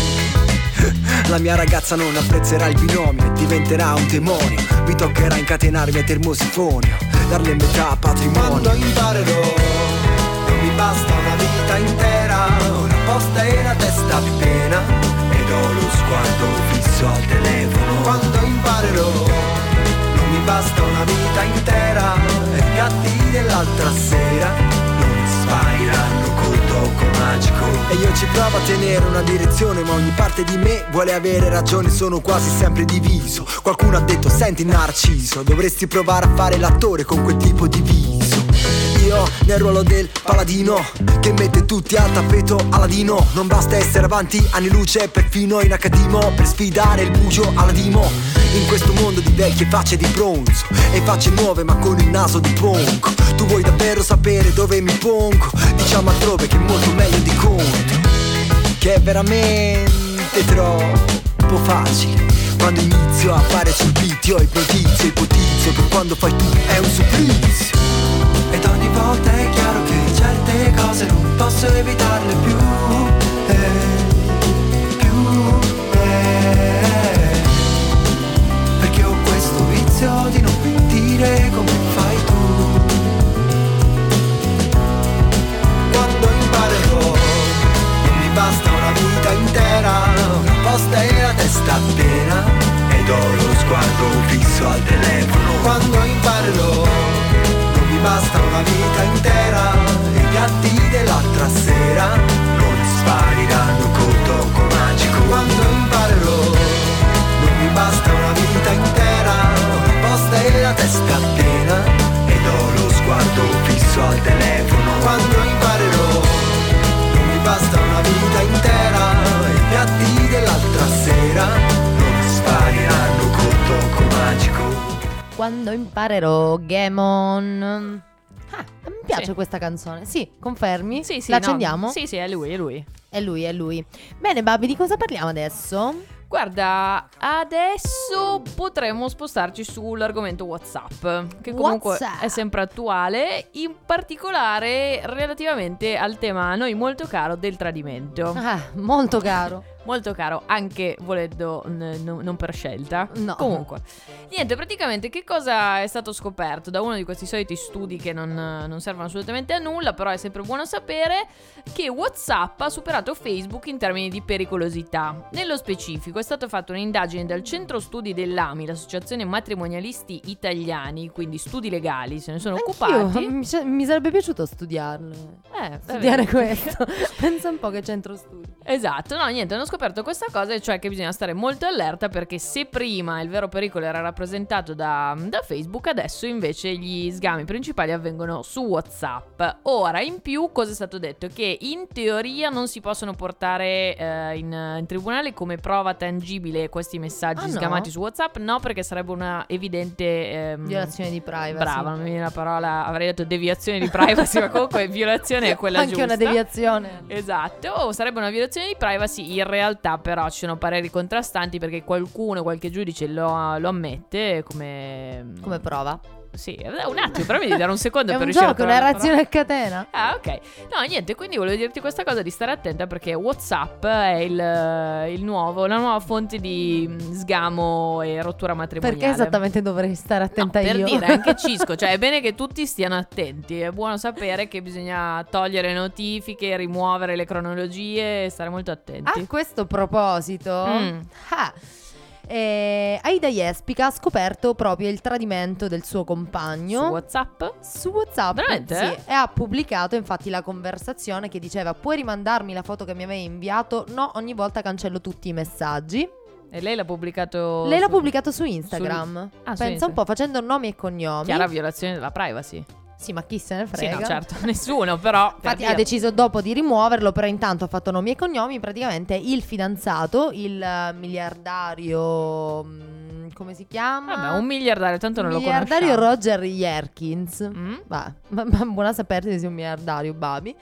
La mia ragazza non apprezzerà il binomio e diventerà un demonio. Mi toccherà incatenarmi a termosifonio, darle metà a patrimonio. Quando imparerò, non mi basta una vita intera, una posta e la testa piena ed ho lo sguardo fisso al telefono. Quando imparerò, non mi basta una vita intera e i gatti dell'altra sera non spariranno col tocco magico. E io ci provo a tenere una direzione, ma ogni parte di me vuole avere ragione, sono quasi sempre diviso. Qualcuno ha detto senti Narciso, dovresti provare a fare l'attore con quel tipo di viso. Io nel ruolo del paladino che mette tutti al tappeto Aladino. Non basta essere avanti anni luce, perfino in accadimo, per sfidare il buio Aladimo. In questo mondo di vecchie facce di bronzo e facce nuove ma con il naso di ponco. Tu vuoi davvero sapere dove mi pongo? Diciamo altrove che è molto meglio di conto, che è veramente troppo facile. Quando inizio a fare sul beat io ipnotizzo, ipotizzo che quando fai tu è un supplizio. Ed ogni volta è chiaro che certe cose non posso evitarle più, eh, più, eh, perché ho questo vizio di non mentire come fai tu. Quando imparerò, non mi basta una vita intera, una posta e la testa piena ed ho lo sguardo fisso al telefono. Quando imparerò, non mi basta una vita intera e i gatti dell'altra sera non spariranno col tocco magico. Quando imparerò, non mi basta una vita intera, una posta e la testa piena magico. Quando imparerò Gamon. Ah, mi piace Sì. questa canzone. Sì, confermi? Sì, sì, La no. accendiamo? Sì, sì, è lui, è lui. È lui, è lui. Bene, Babi, di cosa parliamo adesso? Guarda, adesso potremmo spostarci sull'argomento WhatsApp, che comunque WhatsApp. è sempre attuale, in particolare relativamente al tema a noi molto caro del tradimento. Ah, molto caro. Molto caro, anche volendo n- n- non per scelta. No. Comunque, niente, praticamente che cosa è stato scoperto da uno di questi soliti studi che non, non servono assolutamente a nulla, però è sempre buono sapere che WhatsApp ha superato Facebook in termini di pericolosità. Nello specifico è stata fatta un'indagine dal centro studi dell'A M I, l'associazione matrimonialisti italiani, quindi studi legali, se ne sono Anch'io, occupati. mi, mi sarebbe piaciuto studiarlo. Eh, Studiare vabbè. questo. Pensa un po' che centro studi. Esatto, no, niente, hanno scoperto questa cosa, e cioè che bisogna stare molto allerta, perché se prima il vero pericolo era rappresentato da, da Facebook, adesso invece gli sgami principali avvengono su WhatsApp. Ora, in più, cosa è stato detto? Che in teoria non si possono portare eh, in, in tribunale come prova tangibile questi messaggi Ah, no? sgamati su WhatsApp, no, perché sarebbe una evidente ehm, Violazione di privacy. Brava, non mi viene la parola, avrei detto deviazione di privacy, ma comunque violazione è quella Anche giusta. una deviazione. Esatto, o sarebbe una violazione di privacy. In realtà però ci sono pareri contrastanti, perché qualcuno, qualche giudice lo, lo ammette come... Come prova. Sì, eh, un attimo, però mi devi dare un secondo È per un riuscire gioco, a una trovare la reazione a catena. parola. Ah, ok. No, niente, quindi volevo dirti questa cosa di stare attenta, perché WhatsApp è il, il nuovo, la nuova fonte di sgamo e rottura matrimoniale. Perché esattamente dovrei stare attenta Per io? dire, anche Cisco, cioè è bene che tutti stiano attenti, è buono sapere che bisogna togliere notifiche, rimuovere le cronologie e stare molto attenti. A questo proposito, Mm. ah, eh, Aida Jespica ha scoperto proprio il tradimento del suo compagno Su WhatsApp? su WhatsApp. Veramente? Sì, e ha pubblicato infatti la conversazione che diceva: puoi rimandarmi la foto che mi avevi inviato? No, ogni volta cancello tutti i messaggi. E lei l'ha pubblicato Lei l'ha su- pubblicato su Instagram. Su- ah, su Pensa Instagram. un po', facendo nomi e cognomi. Chiara violazione della privacy. Sì, ma chi se ne Sì, frega. no, certo, nessuno, però per Infatti dire. ha deciso dopo di rimuoverlo, però intanto ha fatto nomi e cognomi. Praticamente il fidanzato, il eh, miliardario, mm, come si chiama? Vabbè, un miliardario, tanto non lo miliardario conosciamo. Roger Yerkins. Mm? Va, ma, ma buona sapersi che sia un miliardario, Babi.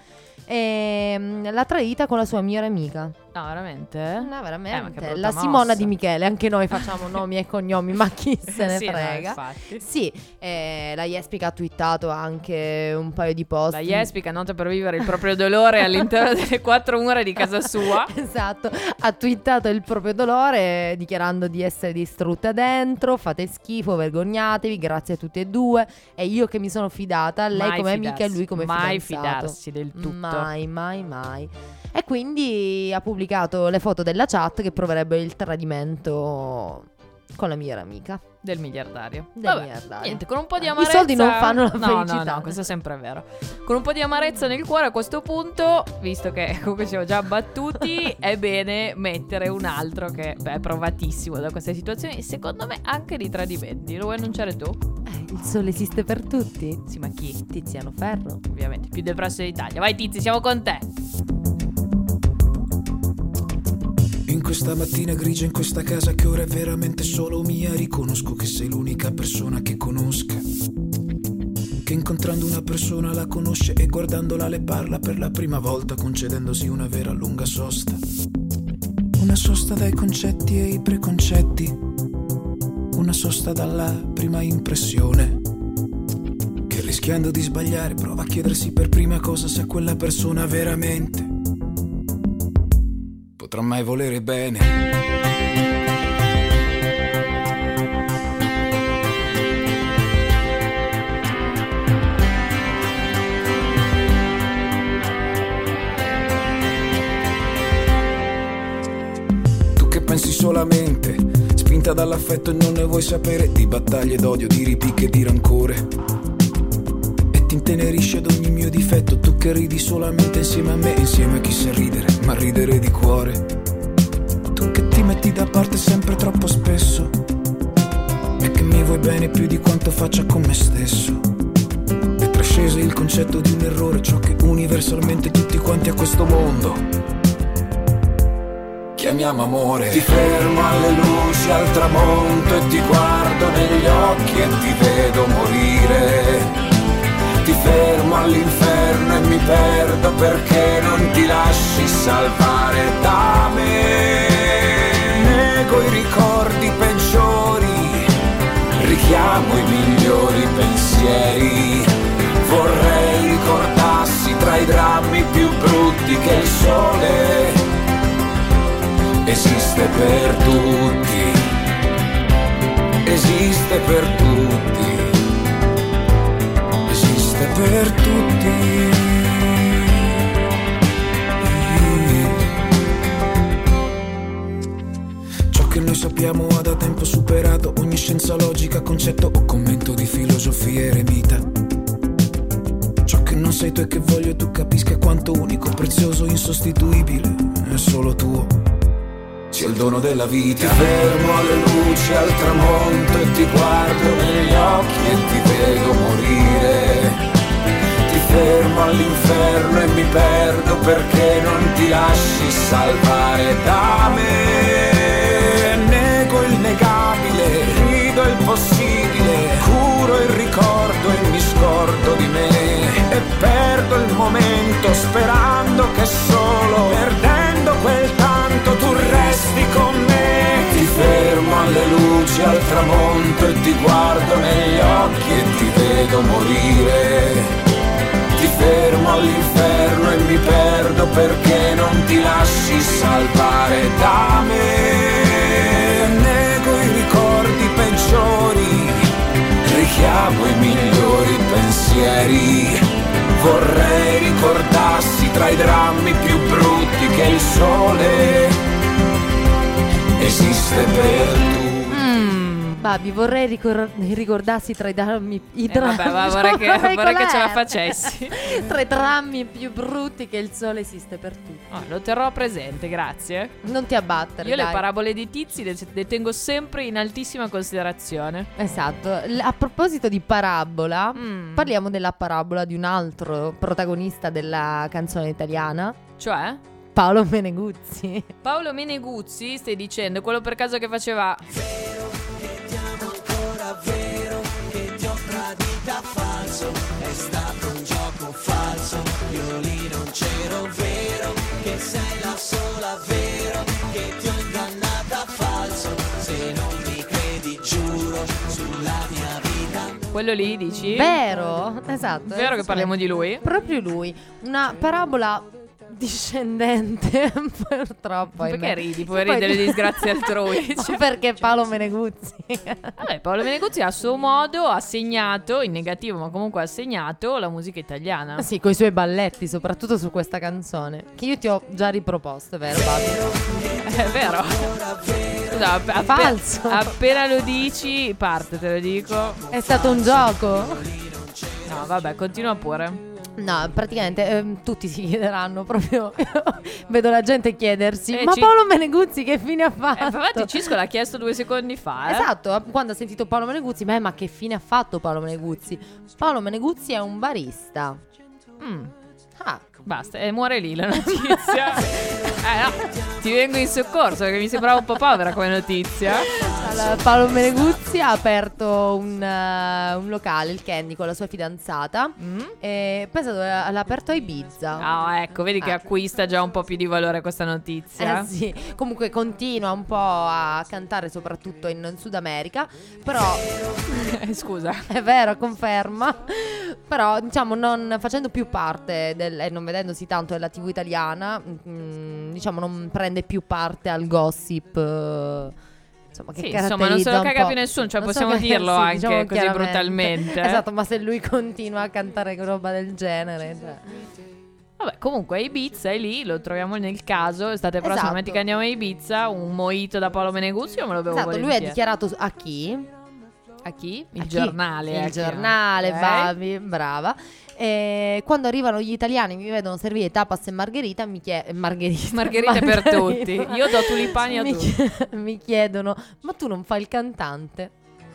E mm, l'ha tradita con la sua migliore amica. No, veramente? No, Eh, ma che veramente. brutta La mossa. Simona di Michele. Anche noi facciamo nomi e cognomi, ma chi se ne Sì, no, frega. infatti. Sì, eh, la Jespica ha twittato anche un paio di post. La Jespica, nota per vivere il proprio dolore all'interno delle quattro mura di casa sua. Esatto, ha twittato il proprio dolore dichiarando di essere distrutta dentro. Fate schifo, vergognatevi, grazie a tutti e due. E io che mi sono fidata, lei Mai come fidarsi, amica e lui come mai fidanzato. fidarsi del tutto. Mai, mai, mai. E quindi ha pubblicato le foto della chat che proverebbero il tradimento con la migliore amica. Del miliardario. Del Vabbè, miliardario. niente, con un po' di I amarezza. soldi non fanno la no, felicità. No, no, questo è sempre vero. Con un po' di amarezza nel cuore a questo punto, visto che comunque siamo già battuti, è bene mettere un altro che beh, è provatissimo da queste situazioni. Secondo me anche di tradimenti. Lo vuoi annunciare tu? Eh, il sole esiste per tutti. Sì, ma chi? Tiziano Ferro. Ovviamente, più depresso d'Italia. Vai Tizi, siamo con te. In questa mattina grigia, in questa casa che ora è veramente solo mia, riconosco che sei l'unica persona che conosca, che incontrando una persona la conosce e guardandola le parla per la prima volta, concedendosi una vera lunga sosta. Una sosta dai concetti e i preconcetti, una sosta dalla prima impressione, che rischiando di sbagliare prova a chiedersi per prima cosa se quella persona veramente potrà mai volere bene. Tu che pensi solamente, spinta dall'affetto e non ne vuoi sapere, di battaglie d'odio, di ripicche e di rancore, e ti intenerisci ad ogni mio difetto. Tu che ridi solamente insieme a me, insieme a chi sa ridere, ma ridere di cuore. Tu che ti metti da parte sempre troppo spesso e che mi vuoi bene più di quanto faccia con me stesso. E trascese il concetto di un errore, ciò che universalmente tutti quanti a questo mondo chiamiamo amore. Ti fermo alle luci al tramonto e ti guardo negli occhi e ti vedo morire. Ti fermo all'inferno e mi perdo perché non ti lasci salvare da me. Nego i ricordi peggiori, richiamo i migliori pensieri. Vorrei ricordassi tra i drammi più brutti che il sole esiste per tutti, esiste per tutti, esiste per tutti. Ciò che noi sappiamo ha da tempo superato ogni scienza logica, concetto o commento di filosofia eremita. Ciò che non sei tu e che voglio tu capisca quanto unico, prezioso, insostituibile è solo tuo. C'è il dono della vita. Ti fermo alle luci al tramonto e ti guardo negli occhi e ti vedo morire. Ti fermo all'inferno e mi perdo perché non ti lasci salvare da me. Nego il negabile, grido il possibile, curo il ricordo e mi scordo di me. E perdo il momento sperando che solo perdendo quel tanto tu resti con me. Ti fermo alle luci al tramonto e ti guardo negli occhi e ti vedo morire. Ti fermo all'inferno e mi perdo perché non ti lasci salvare da me. Nego i ricordi peggiori, richiamo i migliori pensieri. Vorrei ricordassi tra i drammi più brutti che il sole esiste per tu. Babi, vorrei ricor- ricordassi tra i drammi i Eh, drammi, vabbè, ma vorrei che, vorrei vorrei che ce la con facessi. Tra i drammi più brutti che il sole esiste per tutti. Oh, lo terrò presente, grazie. Non ti abbattere, Io dai. le parabole di Tizi le, le tengo sempre in altissima considerazione. Esatto. L- A proposito di parabola, Mm. parliamo della parabola di un altro protagonista della canzone italiana, Cioè? Paolo Meneguzzi. Paolo Meneguzzi, stai dicendo, quello per caso che faceva... Vero che ti ho tradita falso, è stato un gioco falso, io lì non c'ero, vero che sei la sola, vero che ti ho ingannata falso, se non mi credi giuro sulla mia vita. Quello lì, dici? Vero? Esatto. Vero che parliamo di lui? Proprio lui. Una parabola discendente, purtroppo. Perché ahimè. ridi? Puoi E poi- ridere di disgrazie altrui. No, perché Paolo Meneguzzi. Vabbè, Paolo Meneguzzi a suo modo ha segnato, in negativo ma comunque ha segnato, la musica italiana. Sì, con i suoi balletti, soprattutto su questa canzone, che io ti ho già riproposto, vero Babi? È vero. Scusa, app- app- Falso. appena lo dici, parte, te lo dico. È stato un gioco? No, vabbè, continua pure. No, praticamente ehm, tutti si chiederanno proprio. Vedo la gente chiedersi: Eh, ma ci- Paolo Meneguzzi che fine ha fatto? Eh, infatti Cisco l'ha chiesto due secondi fa, eh. Esatto, quando ha sentito Paolo Meneguzzi, beh, ma che fine ha fatto Paolo Meneguzzi? Paolo Meneguzzi è un barista. Mm. Ah, Basta, e muore lì la notizia. Eh no, ti vengo in soccorso perché mi sembrava un po' povera come notizia. allora, Paolo Meneguzzi ha aperto un, eh, un locale, il Candy, con la sua fidanzata. Mm? E pensa dove l'ha aperto a Ibiza. Ah, ecco, vedi che Ah. acquista già un po' più di valore questa notizia. Eh sì, comunque continua un po' a cantare soprattutto in, in Sud America, però Eh, Scusa. è vero, conferma. Però diciamo non facendo più parte del, e non vedendosi tanto della tivù italiana, mm, diciamo non prende più parte al gossip. eh, Insomma, che Sì, insomma, non se caratterizza lo un caga po'. più nessuno, cioè Non se possiamo lo caga- dirlo sì, anche diciamo così chiaramente. brutalmente. Esatto, ma se lui continua a cantare roba del genere, cioè. Vabbè, comunque Ibiza è lì, lo troviamo nel caso. Estate prossima, Esatto. metti che andiamo a Ibiza, un mojito da Paolo Meneguzzi, io me lo bevo Esatto, lui ha volentieri. dichiarato a chi? A chi? Il A chi? giornale. Il a chi? giornale, Ok. Babi, brava. E quando arrivano gli italiani mi vedono servire tapas e margherita, mi chiedono margherita. Margherite per tutti. Io do tulipani a mi tutti. chie- mi chiedono: ma tu non fai il cantante?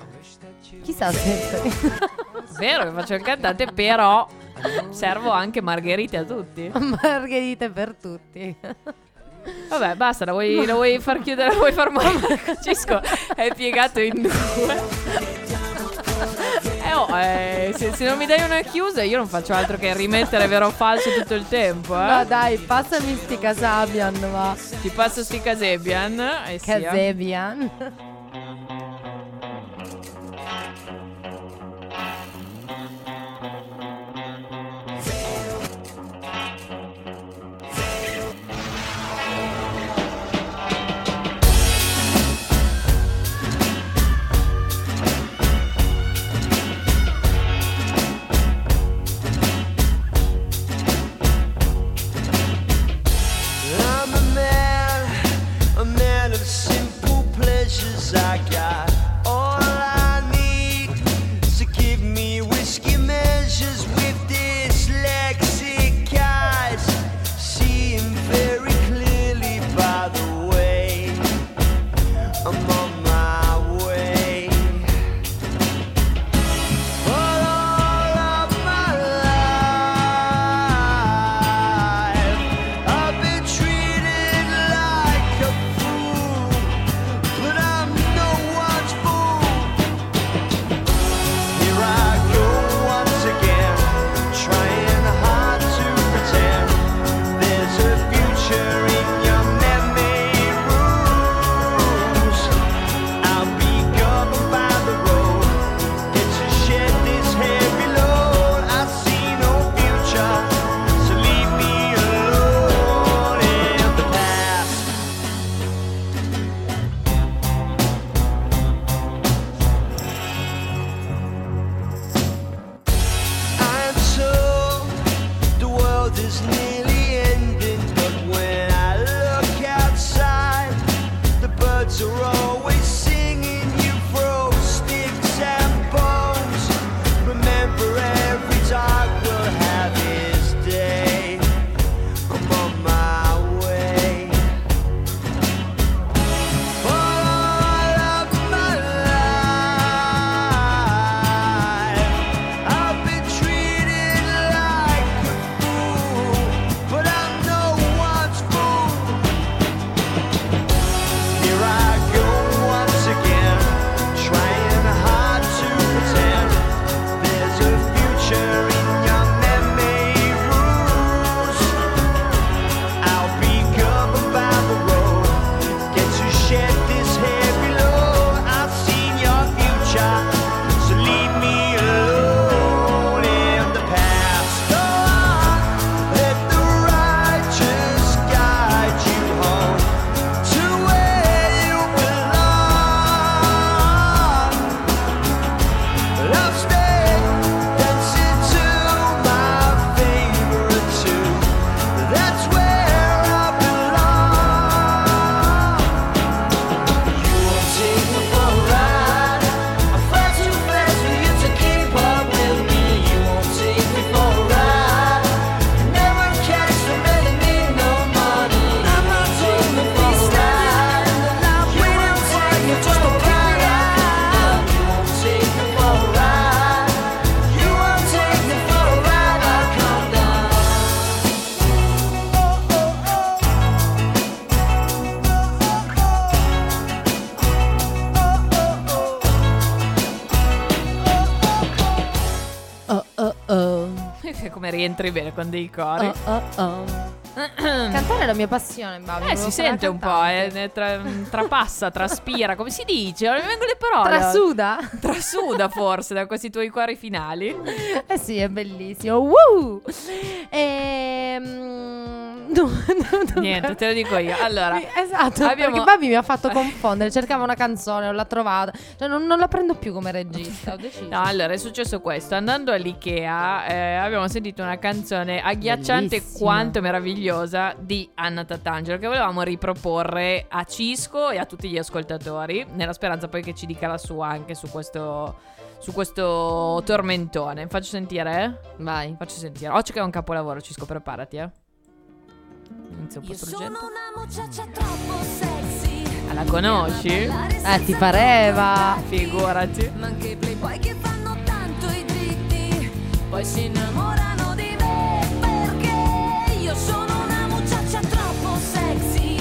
Chissà se Vero che faccio il cantante, però servo anche margherite a tutti. margherite per tutti. Vabbè, basta, la vuoi, la vuoi far chiudere, la vuoi far morire? Cisco è piegato in due. Eh, oh, eh, se, se non mi dai una chiusa io non faccio altro che rimettere vero o falso tutto il tempo, eh. No dai, passami sti Casabian, va. Ti passo sti Casabian. Eh, sì, eh. Casabian. I'm a man, a man of simple pleasures. I got all I need. So give me whiskey measures with dyslexic eyes, seeing very clearly by the way I'm on my way. But all of my life I've been treated like a fool, but I'm no one's fool. Here I go once again, trying hard to pretend there's a future in your man-made rules. I'll be governed by the road, get to shed this heavy load. I see no future, so leave me alone in the past. I'm told the world is nearly ending, but when I look outside, the birds are always singing. You throw sticks and bones. Remember, every dog will have his day. I'm on my way. For all of my life, I've been treated like a fool, but I'm no one's fool. Here I go once again, trying hard to pretend there's a future in your man-made rules. I'll be governed by the road, get to shed this heavy load. I've seen your future, so leave me alone in the past. Go on, let the righteous guide you home to where you belong. Love stay dancing to my favorite tune. That's where I belong. You won't take me for a ride. I'm far too fast for you to keep up with me. You won't take me for a ride. Never catch the melody, no money. I'm not taking me for a ride. You won't take me for a ride. You won't take me for a ride. You won't take me for a ride. I'll come down. Oh oh oh. Come rientri bene con dei cori. Oh oh oh. Cantare è la mia passione, Babbo. Eh, si sente un po', eh, ne tra- trapassa, traspira, come si dice? Non mi vengono le parole. Trasuda? Trasuda forse da questi tuoi cori finali. Eh sì, è bellissimo. Woo! Ehm... no, no, no. Niente, te lo dico io. Allora, esatto, abbiamo- perché Babbi mi ha fatto confondere. Cercava una canzone, non l'ha trovata. Cioè, non, non la prendo più come regista. Ho deciso. No, allora è successo questo. Andando all'Ikea eh, abbiamo sentito una canzone agghiacciante Bellissima. quanto meravigliosa di Anna Tatangelo, che volevamo riproporre a Cisco e a tutti gli ascoltatori, nella speranza poi che ci dica la sua anche su questo, su questo tormentone. Faccio sentire? Eh? Vai. Faccio sentire. Oggi che è un capolavoro, Cisco, preparati, eh. Inizio un po' Io sono struggente. una muchacha troppo sexy. Ah, la conosci? Eh, ti pareva. Figurati. Ma anche i playboy che fanno tanto i dritti poi si innamorano di me, perché io sono una muchacha troppo sexy.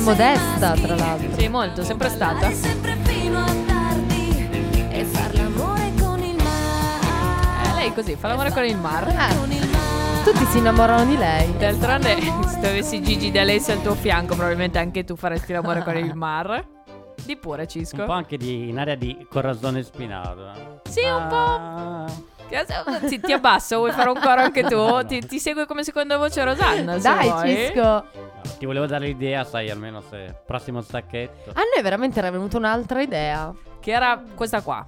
modesta, tra l'altro. Sì, molto, sempre stata. Sempre fino a tardi e far l'amore con il mare. Eh, lei così, fa l'amore con il mar. Eh. Tutti si innamorano di lei. D'altronde, se avessi Gigi D'Alessio al tuo fianco, probabilmente anche tu faresti l'amore con il mar. Di pure, Cisco. Un po' anche di, in area di corrosone spinato. eh. Sì, un po'. Ti, ti abbasso, vuoi fare un coro anche tu? Ti, ti segue come seconda voce Rosanna, se Dai, vuoi. Cisco. No, ti volevo dare l'idea, sai, almeno se prossimo stacchetto. A noi veramente era venuta un'altra idea. Che era questa qua.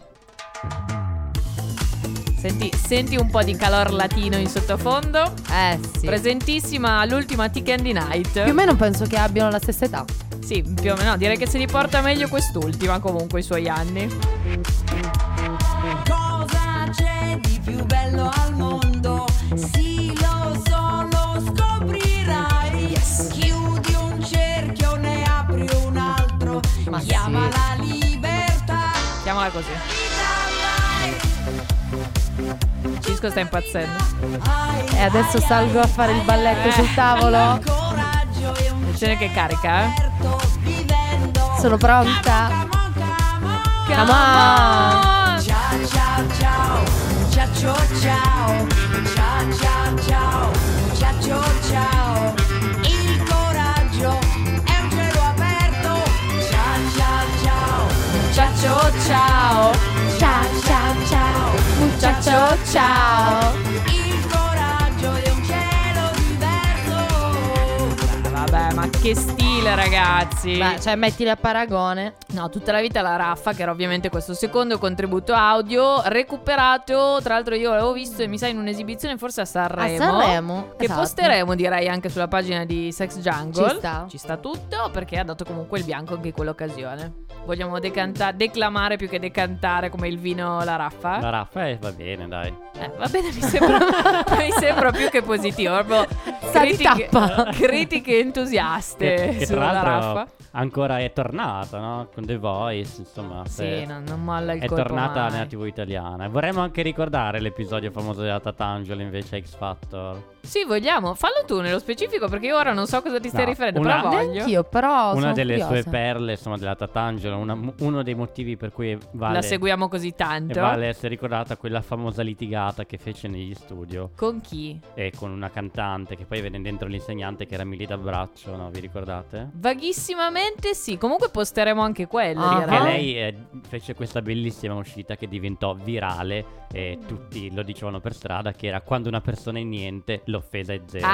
Senti, senti un po' di calor latino in sottofondo. Eh sì. Presentissima all'ultima T-Candy Night. Più o meno penso che abbiano la stessa età. Sì, più o meno, no, direi che se li porta meglio quest'ultima comunque i suoi anni. Cosa c'è di più bello al mondo? Sì, lo so, lo scoprirai. Yes. Chiudi un cerchio, ne apri un altro. Ma Chiamala libertà. Chiamala così. Cisco sta impazzendo. E adesso salgo a fare il balletto sul tavolo. Attenzione che carica, eh. Sono pronta. Come on. Ciao ciao ciao. Ciao ciao ciao. Ciao ciao ciao. Ciao ciao ciao. Il coraggio è un cielo aperto. Ciao ciao ciao. Ciao ciao ciao. Ciao ciao ciao. Ciao ciao ciao. Il coraggio è un cielo diverso. Vabbè, ma che stile, ragazzi. Beh, cioè mettili a paragone. No, tutta la vita la Raffa, che era ovviamente questo secondo contributo audio recuperato. Tra l'altro io l'avevo visto e mi sa in un'esibizione forse a Sanremo. A Sanremo, Che esatto. posteremo direi anche sulla pagina di Sex Jungle. Ci sta. Ci sta tutto perché ha dato comunque il bianco anche in quell'occasione. Vogliamo decanta- declamare più che decantare come il vino la Raffa? La Raffa eh, va bene, dai. Eh, va bene, mi sembra, mi sembra più che positivo. Proprio Sa di critiche, tappa. critiche entusiaste Che, che tra sulla l'altro Raffa. ancora è tornata, no? Con The Voice, insomma. se- Sì, non, non molla il È colpo tornata mai. nella tivù italiana. E vorremmo anche ricordare l'episodio famoso della Tatangelo invece a X Factor. Sì, vogliamo. Fallo tu nello specifico perché io ora non so cosa ti stai No, riferendo, una- però voglio. Anch'io, però Una sono delle curiosa. sue perle, insomma, della Tatangelo. una- uno dei motivi per cui vale, La seguiamo così e tanto. vale essere ricordata quella famosa litigata che fece negli studio. Con chi? E con una cantante che poi venne dentro l'insegnante che era Milly D'Abbraccio, no? Vi ricordate? Vagissimamente sì. Comunque posteremo anche quello. Ah. direi. Che lei eh, fece questa bellissima uscita che diventò virale e tutti lo dicevano per strada, che era quando una persona è niente, l'offesa è zero.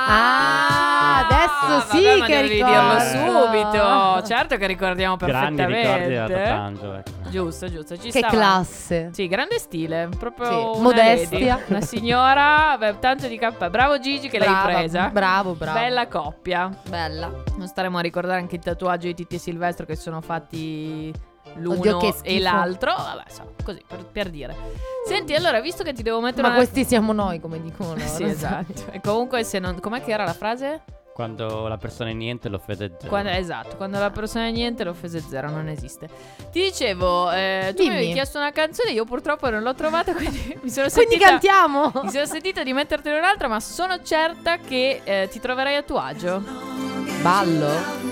Ah, adesso sì vabbè, ma che devi ricordo. dirlo subito. Certo che ricordiamo Grandi ricordi della perfettamente. Tatangelo, ecco. Giusto, giusto. Ci Che stava. classe. Sì, grande stile. Proprio Sì, una modestia. lady, una signora. Beh, tanto di cappello. Bravo Gigi che Brava, l'hai presa. Bravo, bravo. Bella coppia. Bella. Non staremo a ricordare anche il tatuaggio di Titti e Silvestro che si sono fatti l'uno Oddio, che e schifo. l'altro. Vabbè, so, così per, per dire. Senti, allora, visto che ti devo mettere Ma una... questi siamo noi, come dicono loro. Sì, esatto. E comunque se non... Com'è che era la frase? Quando la persona è niente, l'offesa è zero. Quando, esatto, quando la persona è niente l'offesa è zero, non esiste. Ti dicevo, eh, tu mi Dimmi. avevi chiesto una canzone, io purtroppo non l'ho trovata, quindi mi sono Quindi sentita... cantiamo. Mi sono sentita di mettertene un'altra, ma sono certa che eh, ti troverai a tuo agio. Ballo.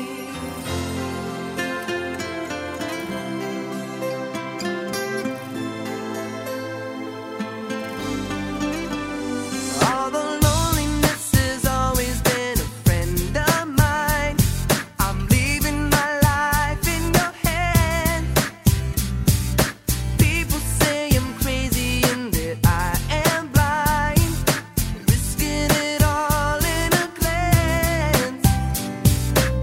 Although loneliness has always been a friend of mine, I'm leaving my life in your hands. People say I'm crazy and that I am blind, risking it all in a glance.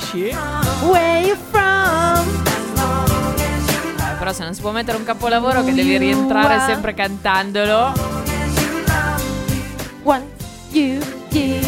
capisci? Where you from? Eh, però se non si può mettere un capolavoro che devi rientrare sempre cantandolo. What you give.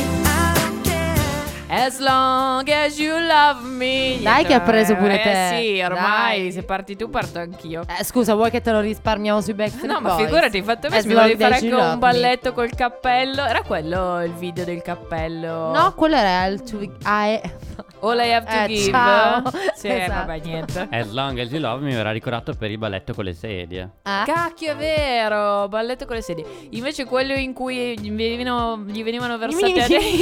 As long as you love me. Dai che ha preso pure eh, te. Sì, ormai Dai. se parti tu parto anch'io. Eh, scusa, vuoi che te lo risparmiamo sui Backstreet No, ma Boys? figurati, hai fatto bene. As Mi volevi long fare as you anche un love balletto col cappello. Era quello il video del cappello? me. No, quello era il to ah, eh. All I Have to Eh, Give. ciao. Sì, Esatto. vabbè, niente. As Long As You Love mi verrà ricordato per il balletto con le sedie. Ah. Cacchio, è vero, balletto con le sedie. Invece quello in cui gli venivano, gli venivano versate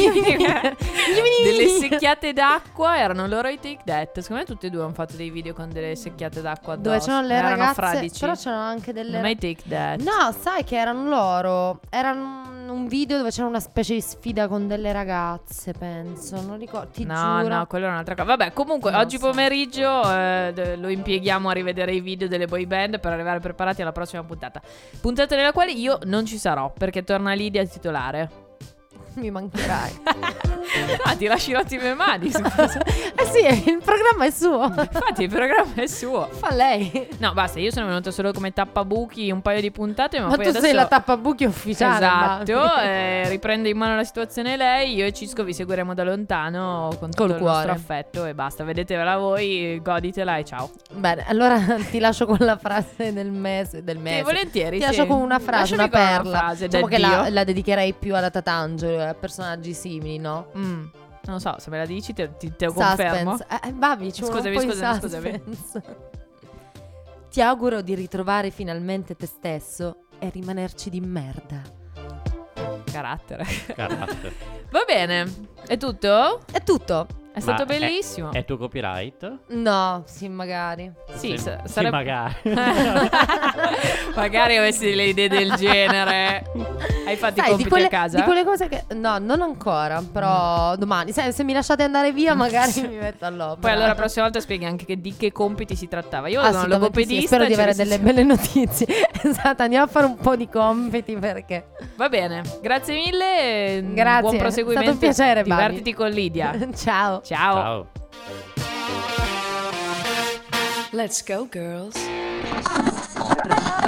delle secchiate d'acqua erano loro i Take That. Secondo me tutti e due hanno fatto dei video con delle secchiate d'acqua addosso. Dove c'erano le erano ragazze, fradici. però c'erano anche delle Non hai Take That. No, sai che erano loro. Erano un video dove c'era una specie di sfida con delle ragazze, penso. Non ricordo, ti No, giuro. no, quello è un'altra cosa. Vabbè, comunque Non oggi so. pomeriggio eh, d- lo impieghiamo a rivedere i video delle boy band per arrivare preparati alla prossima puntata. Puntata nella quale io non ci sarò perché torna Lidia titolare. Mi mancherai. Ah, ti lasci ottime mani. scusa. Eh sì, il programma è suo. Infatti il programma è suo. Fa lei. No, basta, io sono venuta solo come tappabuchi un paio di puntate, ma, Ma poi tu adesso sei la tappabuchi ufficiale. Esatto, Bambi. eh, riprende in mano la situazione lei. Io e Cisco vi seguiremo da lontano con tutto Col il cuore. nostro affetto e basta, vedetevela voi, goditela e ciao. Bene, allora ti lascio con la frase del mese. Del mese. Sì, volentieri, Ti sì. lascio con una frase, Lasciami una con una perla. frase Diciamo del che la, Dio. la dedicherei più alla Tatangelo, a personaggi simili, no? Mm, non so, se me la dici te, ti- te lo confermo. Suspense. Eh, Babi, ci vuole Scusami, un po' di scusami, scusami. suspense. Ti auguro di ritrovare finalmente te stesso e rimanerci di merda. Carattere. Carattere. Va bene, è tutto? È tutto. È stato Ma bellissimo. È, è tuo copyright? No, sì, magari. Sì, sa- Sì, sarebbe- magari. Magari avessi delle idee del genere. Hai fatto i Sai, compiti di quelle, a casa? di quelle cose che... No, non ancora, però domani. Sai, se mi lasciate andare via magari mi metto all'opera. Poi allora la prossima volta spieghi anche che di che compiti si trattava. Io avevo un Assolutamente sì, logopedista. spero di ce avere ne delle si- belle notizie. Esatto, andiamo a fare un po' di compiti perché... Va bene, grazie mille. e Grazie, Buon è proseguimento. stato un piacere, Babi. Divertiti con Lidia. Ciao. Ciao. Ciao. Let's go, girls.